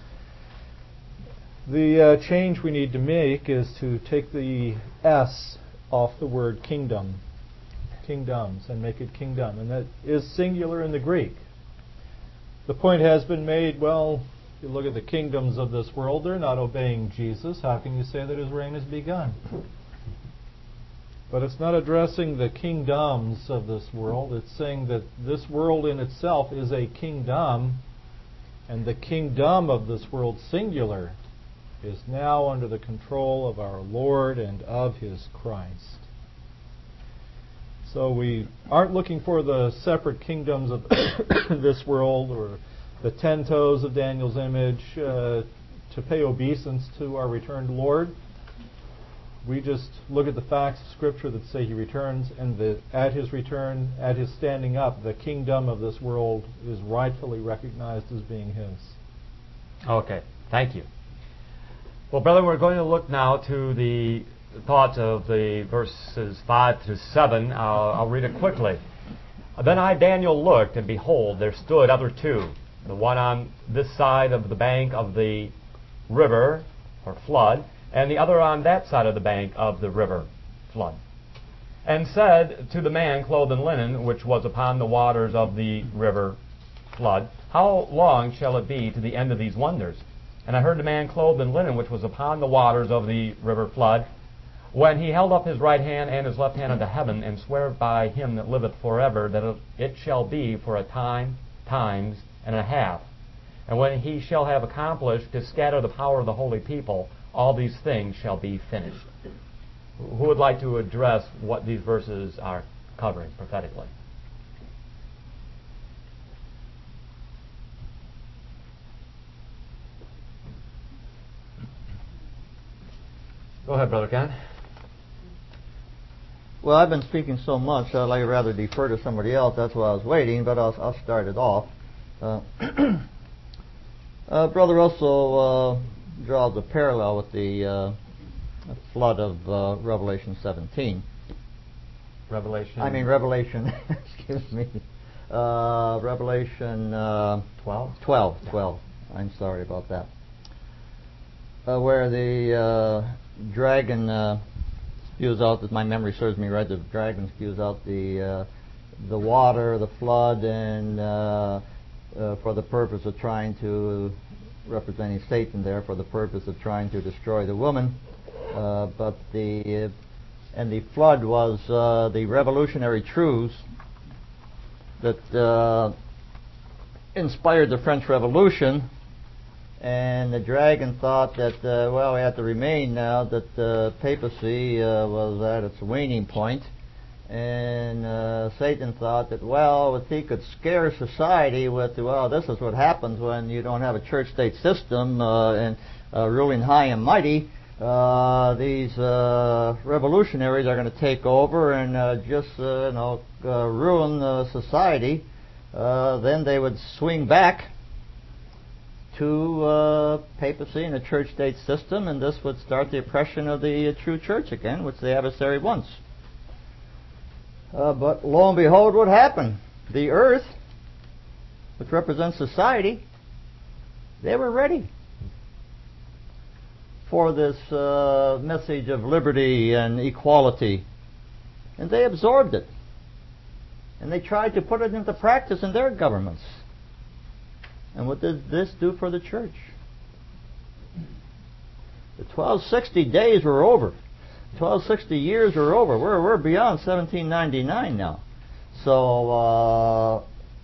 The change we need to make is to take the S off the word kingdom, kingdoms, and make it kingdom. And that is singular in the Greek. The point has been made, well, if you look at the kingdoms of this world, they're not obeying Jesus. How can you say that His reign has begun? But it's not addressing the kingdoms of this world. It's saying that this world in itself is a kingdom, and the kingdom of this world, singular, is now under the control of our Lord and of His Christ. So we aren't looking for the separate kingdoms of this world or the 10 toes of Daniel's image to pay obeisance to our returned Lord. We just look at the facts of Scripture that say He returns, and at His return, at His standing up, the kingdom of this world is rightfully recognized as being His. Okay, thank you. Well, brother, we're going to look now to the thoughts of the verses 5 to 7. I'll read it quickly. "Then I, Daniel, looked, and behold, there stood other two, the one on this side of the bank of the river, or flood, and the other on that side of the bank of the river, flood. And said to the man clothed in linen, which was upon the waters of the river, flood, How long shall it be to the end of these wonders? And I heard the man clothed in linen, which was upon the waters of the river flood, when he held up his right hand and his left hand unto heaven, and sware by Him that liveth forever, that it shall be for a time, times, and a half. And when he shall have accomplished to scatter the power of the holy people, all these things shall be finished." Who would like to address what these verses are covering prophetically? Go ahead, Brother Ken. Well, I've been speaking so much, I'd rather defer to somebody else. That's why I was waiting, but I'll start it off. Brother Russell draws a parallel with the flood of Revelation 17. Revelation, excuse me. Revelation 12. I'm sorry about that. Where the dragon spews out, if my memory serves me right, the dragon spews out the water, the flood, and for the purpose of trying to, representing Satan there, for the purpose of trying to destroy the woman. But the flood was the revolutionary truths that inspired the French Revolution. And the dragon thought that, we had to remain now that the papacy was at its waning point. And Satan thought that, if he could scare society with, this is what happens when you don't have a church-state system and ruling high and mighty, these revolutionaries are going to take over and ruin society. Then they would swing back to papacy and a church-state system, and this would start the oppression of the true church again, which the adversary wants. But lo and behold, what happened? The earth, which represents society, they were ready for this message of liberty and equality, and they absorbed it, and they tried to put it into practice in their governments. And what did this do for the church? The 1260 days were over. 1260 years were over. We're beyond 1799 now. So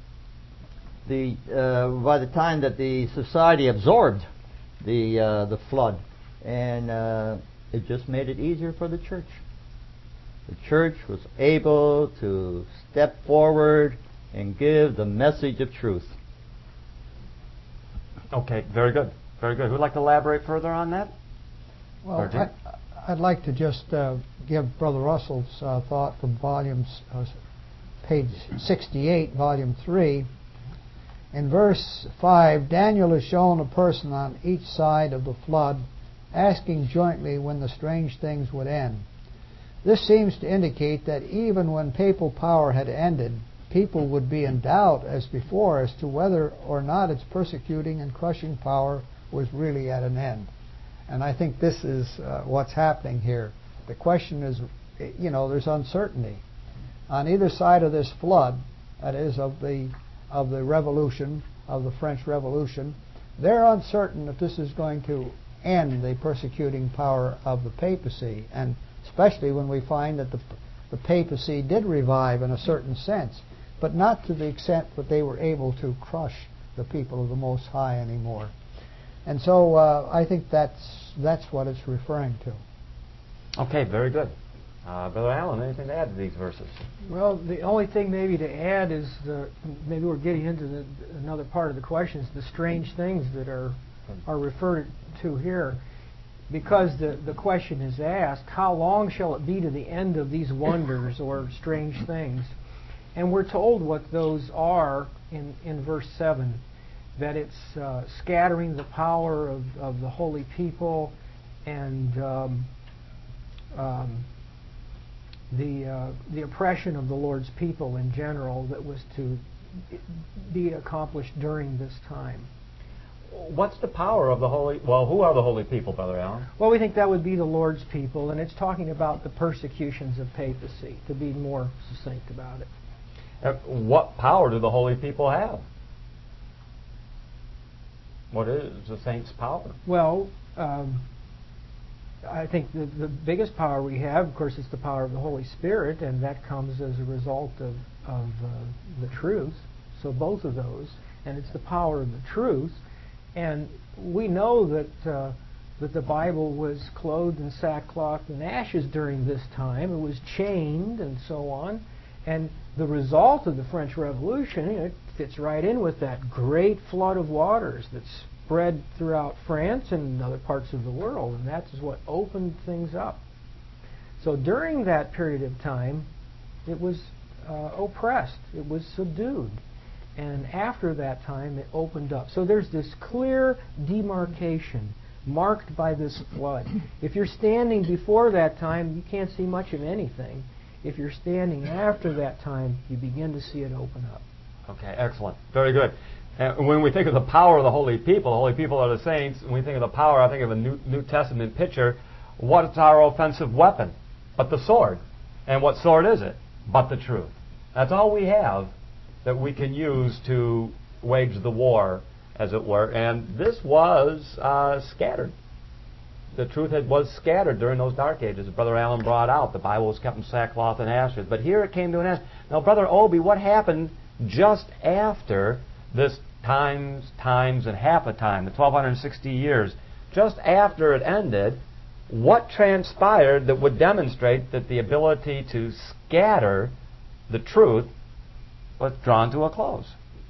by the time that the society absorbed the flood, and it just made it easier for the church. The church was able to step forward and give the message of truth. Okay, very good. Very good. Who'd like to elaborate further on that? Well, I'd like to just give Brother Russell's thought from page 68, volume 3. In verse 5, Daniel is shown a person on each side of the flood, asking jointly when the strange things would end. This seems to indicate that even when papal power had ended, people would be in doubt as before as to whether or not its persecuting and crushing power was really at an end. And I think this is what's happening here. The question is, there's uncertainty. On either side of this flood, that is, of the revolution, of the French Revolution, they're uncertain if this is going to end the persecuting power of the papacy, and especially when we find that the papacy did revive in a certain sense, but not to the extent that they were able to crush the people of the Most High anymore. And so I think that's what it's referring to. Okay, very good. Brother Allen, anything to add to these verses? Well, the only thing maybe to add is maybe we're getting into another part of the question, is the strange things that are referred to here. Because the question is asked, how long shall it be to the end of these wonders or strange things? And we're told what those are in verse 7, that it's scattering the power of the holy people and the oppression of the Lord's people in general that was to be accomplished during this time. What's the power of the holy... Well, who are the holy people, Brother Allen? Well, we think that would be the Lord's people, and it's talking about the persecutions of papacy, to be more succinct about it. What power do the holy people have? What is the saints' power? Well, I think the biggest power we have, of course, is the power of the Holy Spirit, and that comes as a result of the truth. So both of those, and it's the power of the truth. And we know that the Bible was clothed in sackcloth and ashes during this time. It was chained and so on. And the result of the French Revolution, it fits right in with that great flood of waters that spread throughout France and other parts of the world. And that is what opened things up. So during that period of time, it was oppressed. It was subdued. And after that time, it opened up. So there's this clear demarcation marked by this flood. If you're standing before that time, you can't see much of anything. If you're standing after that time, you begin to see it open up. Okay, excellent. Very good. When we think of the power of the holy people are the saints. When we think of the power, I think of a New Testament picture. What's our offensive weapon? But the sword. And what sword is it? But the truth. That's all we have that we can use to wage the war, as it were. And this was scattered. The truth was scattered during those dark ages. As Brother Allen brought out, the Bible was kept in sackcloth and ashes. But here it came to an end. Now, Brother Obi, what happened just after this times and half a time, the 1260 years, just after it ended, what transpired that would demonstrate that the ability to scatter the truth was drawn to a close?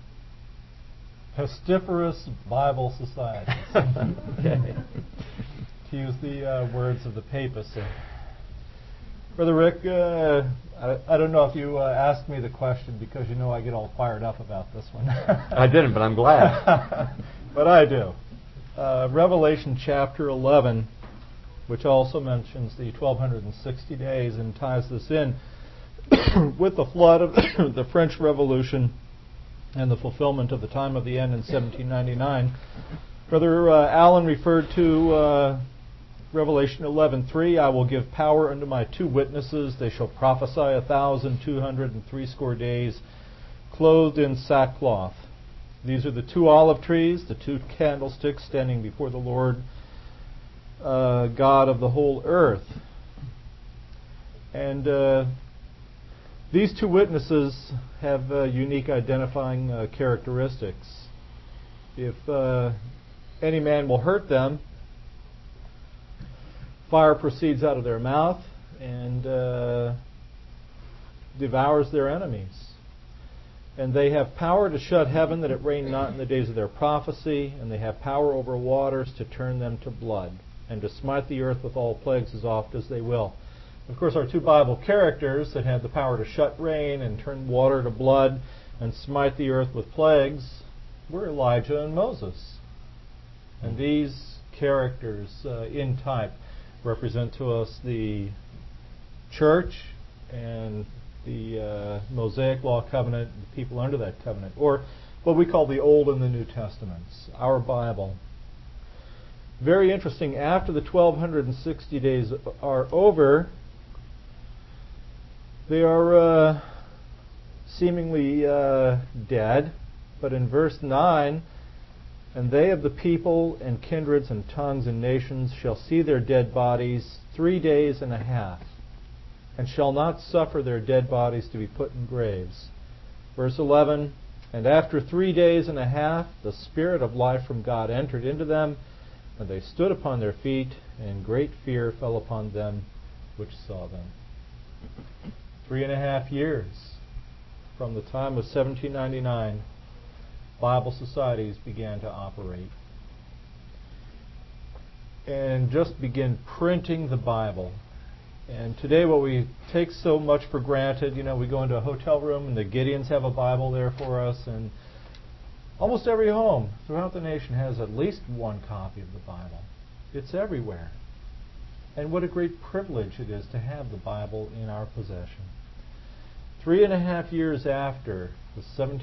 Pestiferous Bible societies. Okay. To use the words of the papacy. Brother Rick, I don't know if you asked me the question because you know I get all fired up about this one. I didn't, but I'm glad. But I do. Revelation chapter 11, which also mentions the 1260 days and ties this in with the flood of the French Revolution and the fulfillment of the time of the end in 1799. Brother Allen referred to Revelation 11:3. I will give power unto my 2 witnesses. They shall prophesy 1,260 days, clothed in sackcloth. These are the 2 olive trees, the 2 candlesticks standing before the Lord God of the whole earth. And these 2 witnesses have unique identifying characteristics. If any man will hurt them, fire proceeds out of their mouth and devours their enemies. And they have power to shut heaven that it rain not in the days of their prophecy, and they have power over waters to turn them to blood, and to smite the earth with all plagues as oft as they will. Of course, our two Bible characters that have the power to shut rain and turn water to blood and smite the earth with plagues were Elijah and Moses. And these characters in type represent to us the church and the Mosaic Law covenant, the people under that covenant, or what we call the Old and the New Testaments, our Bible. Very interesting, after the 1260 days are over, they are seemingly dead, but in verse 9, and they of the people and kindreds and tongues and nations shall see their dead bodies 3 days and a half, and shall not suffer their dead bodies to be put in graves. Verse 11, and after 3 days and a half the Spirit of life from God entered into them, and they stood upon their feet, and great fear fell upon them which saw them. 3.5 years from the time of 1799, Bible societies began to operate and just begin printing the Bible. And today what we take so much for granted, we go into a hotel room and the Gideons have a Bible there for us, and almost every home throughout the nation has at least one copy of the Bible. It's everywhere. And what a great privilege it is to have the Bible in our possession. 3.5 years after the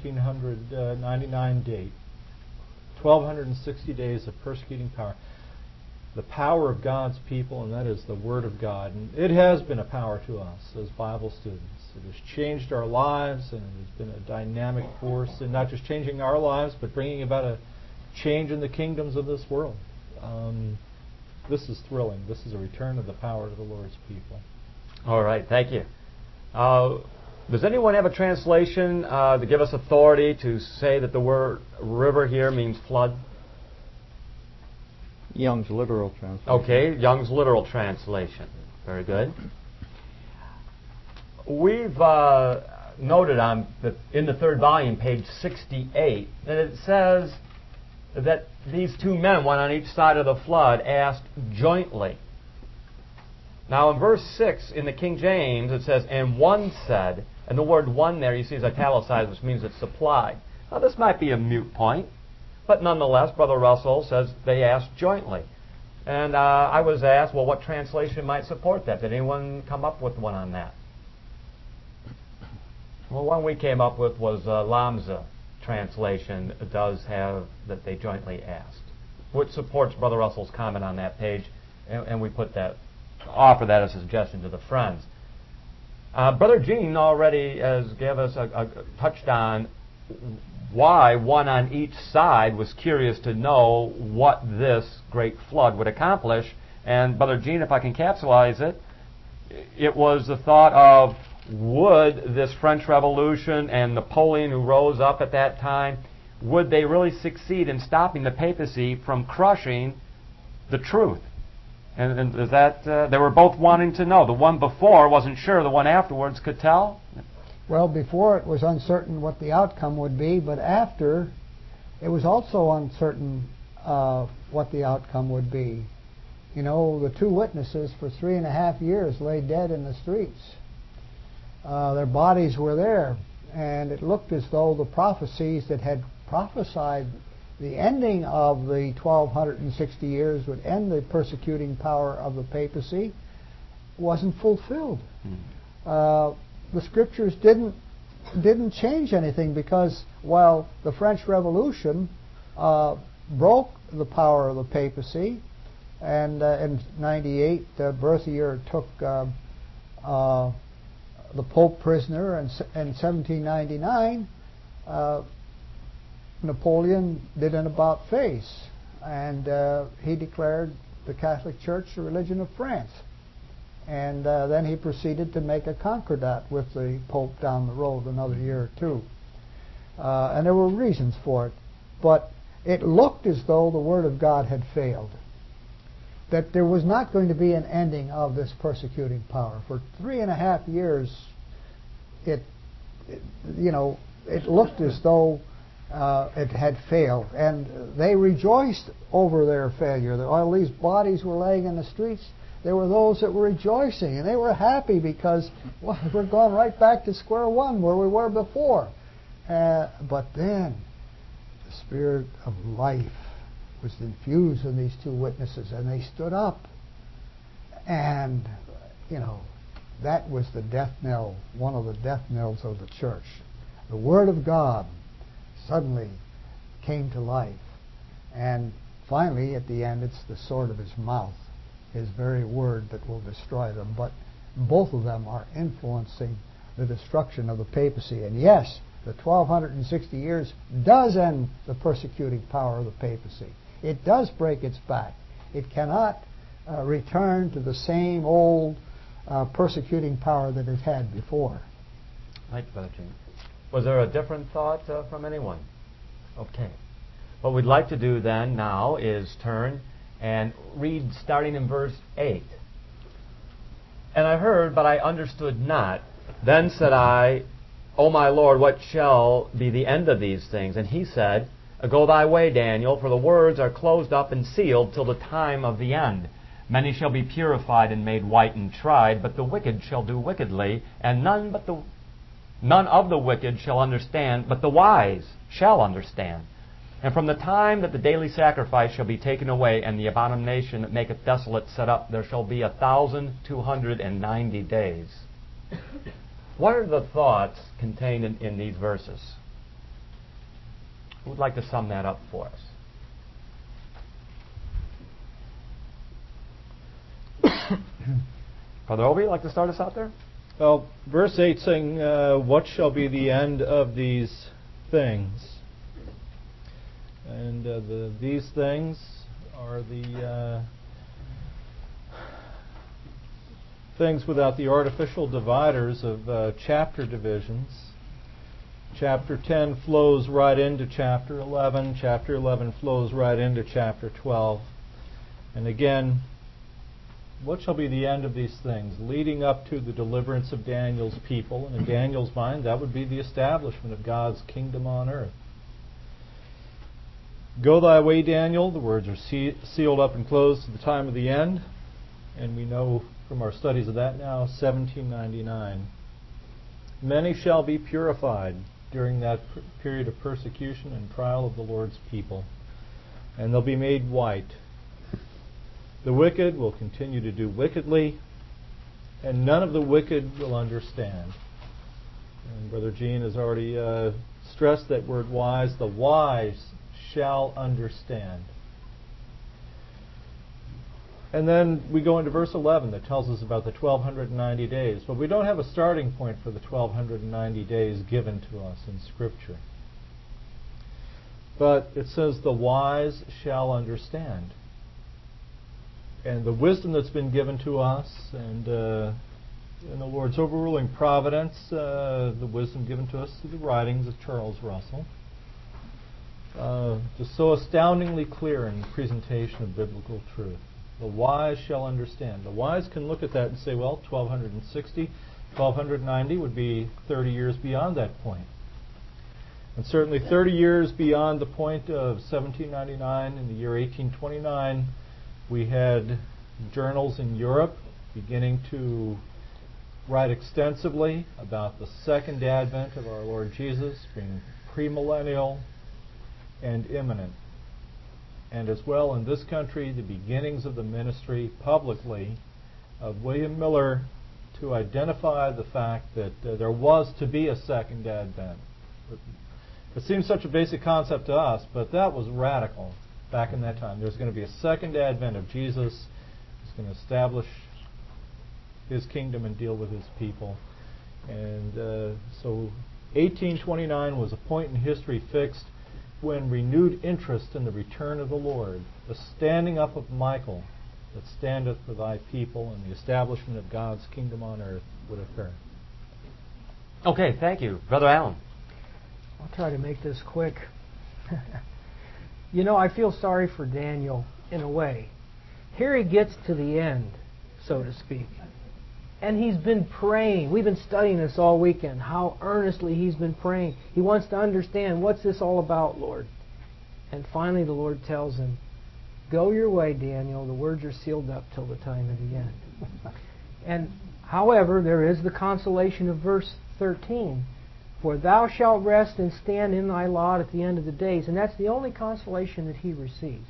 1799 date, 1260 days of persecuting power, the power of God's people, and that is the Word of God. And it has been a power to us as Bible students. It has changed our lives, and it has been a dynamic force in not just changing our lives, but bringing about a change in the kingdoms of this world. This is thrilling. This is a return of the power to the Lord's people. All right, thank you. Does anyone have a translation to give us authority to say that the word river here means flood? Young's literal translation. Okay, Young's literal translation. Very good. We've noted in the third volume, page 68, that it says that these two men, one on each side of the flood, asked jointly. Now in verse 6 in the King James it says, and one said, and the word one there you see is italicized, which means it's supplied. Now this might be a moot point, but nonetheless, Brother Russell says they asked jointly. And I was asked, well, what translation might support that? Did anyone come up with one on that? Well, one we came up with was Lamza translation does have that they jointly asked, which supports Brother Russell's comment on that page, and we offer that as a suggestion to the friends. Brother Gene already has gave us touched on why one on each side was curious to know what this great flood would accomplish. And Brother Gene, if I can capsulize it, it was the thought of, would this French Revolution and Napoleon who rose up at that time, would they really succeed in stopping the papacy from crushing the truth? And is that they were both wanting to know. The one before wasn't sure. The one afterwards could tell. Well, before it was uncertain what the outcome would be, but after it was also uncertain what the outcome would be. The two witnesses for 3.5 years lay dead in the streets. Their bodies were there, and it looked as though the prophecies that had prophesied the ending of the 1260 years would end the persecuting power of the papacy wasn't fulfilled. The scriptures didn't change anything, because while the French Revolution broke the power of the papacy, and in 98 Berthier took the Pope prisoner, and in 1799 Napoleon did an about-face, and he declared the Catholic Church the religion of France. And then he proceeded to make a concordat with the Pope down the road another year or two. And there were reasons for it. But it looked as though the Word of God had failed, that there was not going to be an ending of this persecuting power. For 3.5 years, it it looked as though it had failed, and they rejoiced over their failure. All these bodies were laying in the streets. There were those that were rejoicing, and they were happy because, well, we're going right back to square one where we were before. But then the Spirit of life was infused in these two witnesses, and they stood up. And, that was the death knell, one of the death knells of the church. The Word of God suddenly came to life. And finally, at the end, it's the sword of His mouth, His very word, that will destroy them. But both of them are influencing the destruction of the papacy. And yes, the 1260 years does end the persecuting power of the papacy. It does break its back. It cannot return to the same old persecuting power that it had before. Thank you, Brother Gene. Was there a different thought from anyone? Okay. What we'd like to do then now is turn and read starting in verse 8. And I heard, but I understood not. Then said I, O my Lord, what shall be the end of these things? And He said, Go thy way, Daniel, for the words are closed up and sealed till the time of the end. Many shall be purified and made white and tried, but the wicked shall do wickedly, and none of the wicked shall understand, but the wise shall understand. And from the time that the daily sacrifice shall be taken away, and the abomination that maketh desolate set up, there shall be 1,290 days. What are the thoughts contained in these verses? Who would like to sum that up for us? Brother Obi, you'd like to start us out there? Well, verse 8 saying, what shall be the end of these things? And these things are the things without the artificial dividers of chapter divisions. Chapter 10 flows right into chapter 11. Chapter 11 flows right into chapter 12. And again, what shall be the end of these things? Leading up to the deliverance of Daniel's people. And in Daniel's mind, that would be the establishment of God's kingdom on earth. Go thy way, Daniel. The words are sealed up and closed to the time of the end. And we know from our studies of that now, 1799. Many shall be purified during that period of persecution and trial of the Lord's people. And they'll be made white. The wicked will continue to do wickedly, and none of the wicked will understand. And Brother Gene has already stressed that word wise. The wise shall understand. And then we go into verse 11 that tells us about the 1290 days. But we don't have a starting point for the 1290 days given to us in Scripture. But it says the wise shall understand. And the wisdom that's been given to us, and in the Lord's overruling providence, the wisdom given to us through the writings of Charles Russell, just so astoundingly clear in the presentation of biblical truth. The wise shall understand. The wise can look at that and say, well, 1260, 1290 would be 30 years beyond that point. And certainly 30 years beyond the point of 1799, in the year 1829, we had journals in Europe beginning to write extensively about the second advent of our Lord Jesus being premillennial and imminent. And as well in this country, the beginnings of the ministry publicly of William Miller to identify the fact that there was to be a second advent. It seems such a basic concept to us, but that was radical back in that time. There's going to be a second advent of Jesus. He's going to establish His kingdom and deal with His people. And so 1829 was a point in history fixed when renewed interest in the return of the Lord, the standing up of Michael that standeth for thy people, and the establishment of God's kingdom on earth would occur. Okay, thank you. Brother Allen. I'll try to make this quick. I feel sorry for Daniel in a way. Here he gets to the end, so to speak. And he's been praying. We've been studying this all weekend, how earnestly he's been praying. He wants to understand, what's this all about, Lord? And finally the Lord tells him, go your way, Daniel. The words are sealed up till the time of the end. And however, there is the consolation of verse 13. For thou shalt rest and stand in thy lot at the end of the days. And that's the only consolation that he receives.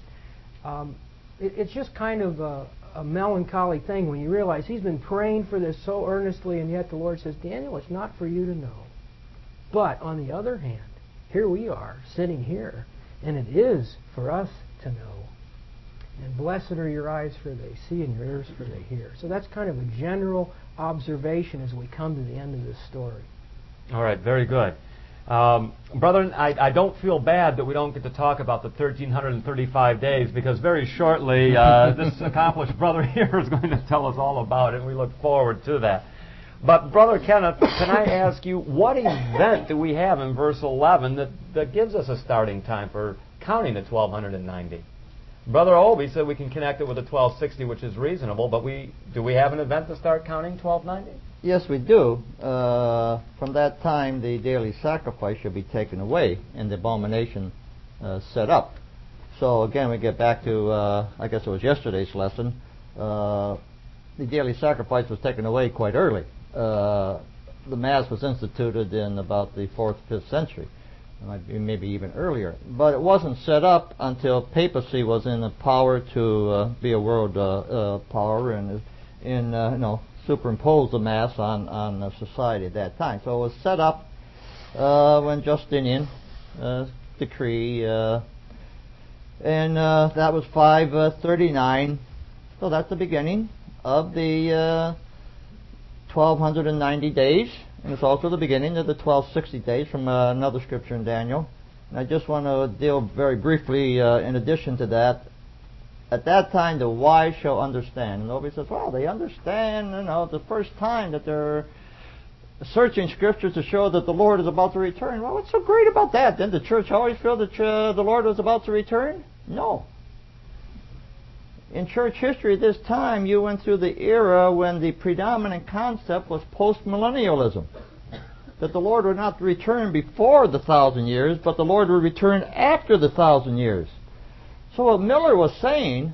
It's just kind of a melancholy thing when you realize he's been praying for this so earnestly, and yet the Lord says, Daniel, it's not for you to know. But on the other hand, here we are, sitting here, and it is for us to know. And blessed are your eyes, for they see, and your ears, for they hear. So that's kind of a general observation as we come to the end of this story. All right, very good. Brethren, I don't feel bad that we don't get to talk about the 1,335 days, because very shortly this accomplished brother here is going to tell us all about it, and we look forward to that. But Brother Kenneth, can I ask you, what event do we have in verse 11 that gives us a starting time for counting the 1,290? Brother Obi said we can connect it with the 1,260, which is reasonable, but do we have an event to start counting 1,290? Yes, we do. From that time, the daily sacrifice should be taken away and the abomination set up. So again, we get back to, I guess it was yesterday's lesson. The daily sacrifice was taken away quite early. The Mass was instituted in about the 4th, 5th century, maybe even earlier. But it wasn't set up until papacy was in the power to be a world power and superimpose the Mass on society at that time. So it was set up when Justinian decree, and that was 539. So that's the beginning of the 1,290 days, and it's also the beginning of the 1,260 days from another scripture in Daniel. And I just want to deal very briefly, in addition to that, at that time the wise shall understand. And nobody says, well, they understand, the first time that they're searching Scripture to show that the Lord is about to return. Well, what's so great about that? Didn't the church always feel that the Lord was about to return? No. In church history at this time, you went through the era when the predominant concept was postmillennialism. That the Lord would not return before the 1,000 years, but the Lord would return after the 1,000 years. So what Miller was saying,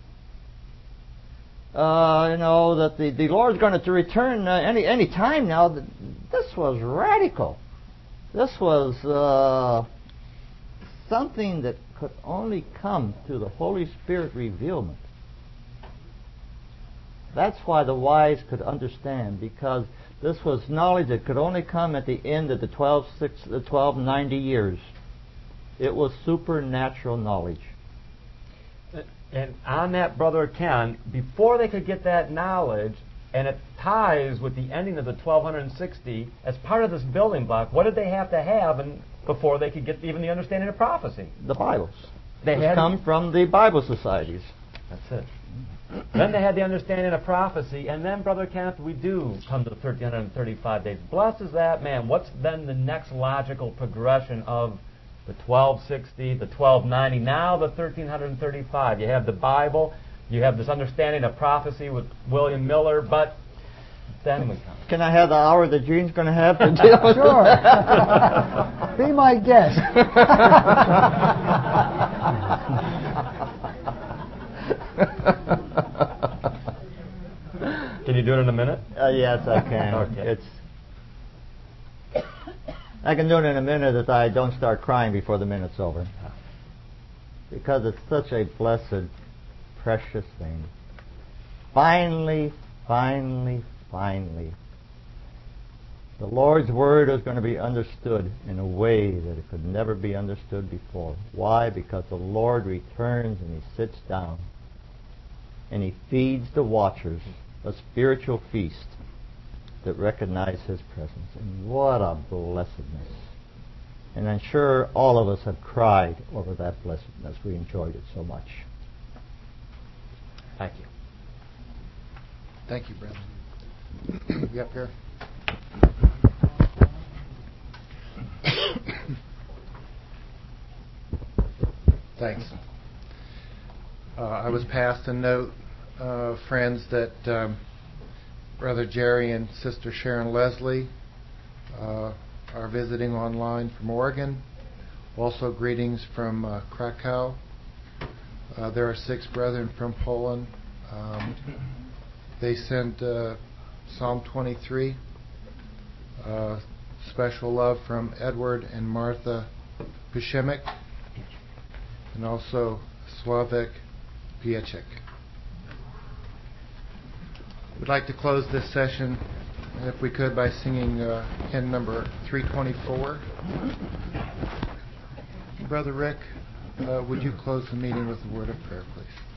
that the Lord's going to return any time now, this was radical. This was something that could only come through the Holy Spirit revealment. That's why the wise could understand, because this was knowledge that could only come at the end of the 1,290 years. It was supernatural knowledge. And on that, Brother Ken, before they could get that knowledge, and it ties with the ending of the 1,260, as part of this building block, what did they have to have before they could get even the understanding of prophecy? The Bibles. They had come from the Bible societies. That's it. Then they had the understanding of prophecy, and then, Brother Kenneth, we do come to the 1,335 days. Blessed is that man. What's then the next logical progression of the 1,260, the 1,290, now the 1,335? You have the Bible, you have this understanding of prophecy with William Miller, but then we come. Can I have the hour that Gene's going to have to deal with Sure. Be my guest. Can you do it in a minute? Yes, I can. Okay. I can do it in a minute if I don't start crying before the minute's over. Because it's such a blessed, precious thing. Finally, the Lord's Word is going to be understood in a way that it could never be understood before. Why? Because the Lord returns and He sits down and He feeds the watchers a spiritual feast that recognize His presence. And what a blessedness. And I'm sure all of us have cried over that blessedness. We enjoyed it so much. Thank you. Thank you, brother. You up here? Thanks. I was passed a note, friends, that Brother Jerry and Sister Sharon Leslie are visiting online from Oregon. Also greetings from Krakow. There are 6 brethren from Poland. They sent Psalm 23. Special love from Edward and Martha Pushimik, and also Slavik Piechek. We'd like to close this session, if we could, by singing hymn number 324. Brother Rick, would you close the meeting with a word of prayer, please?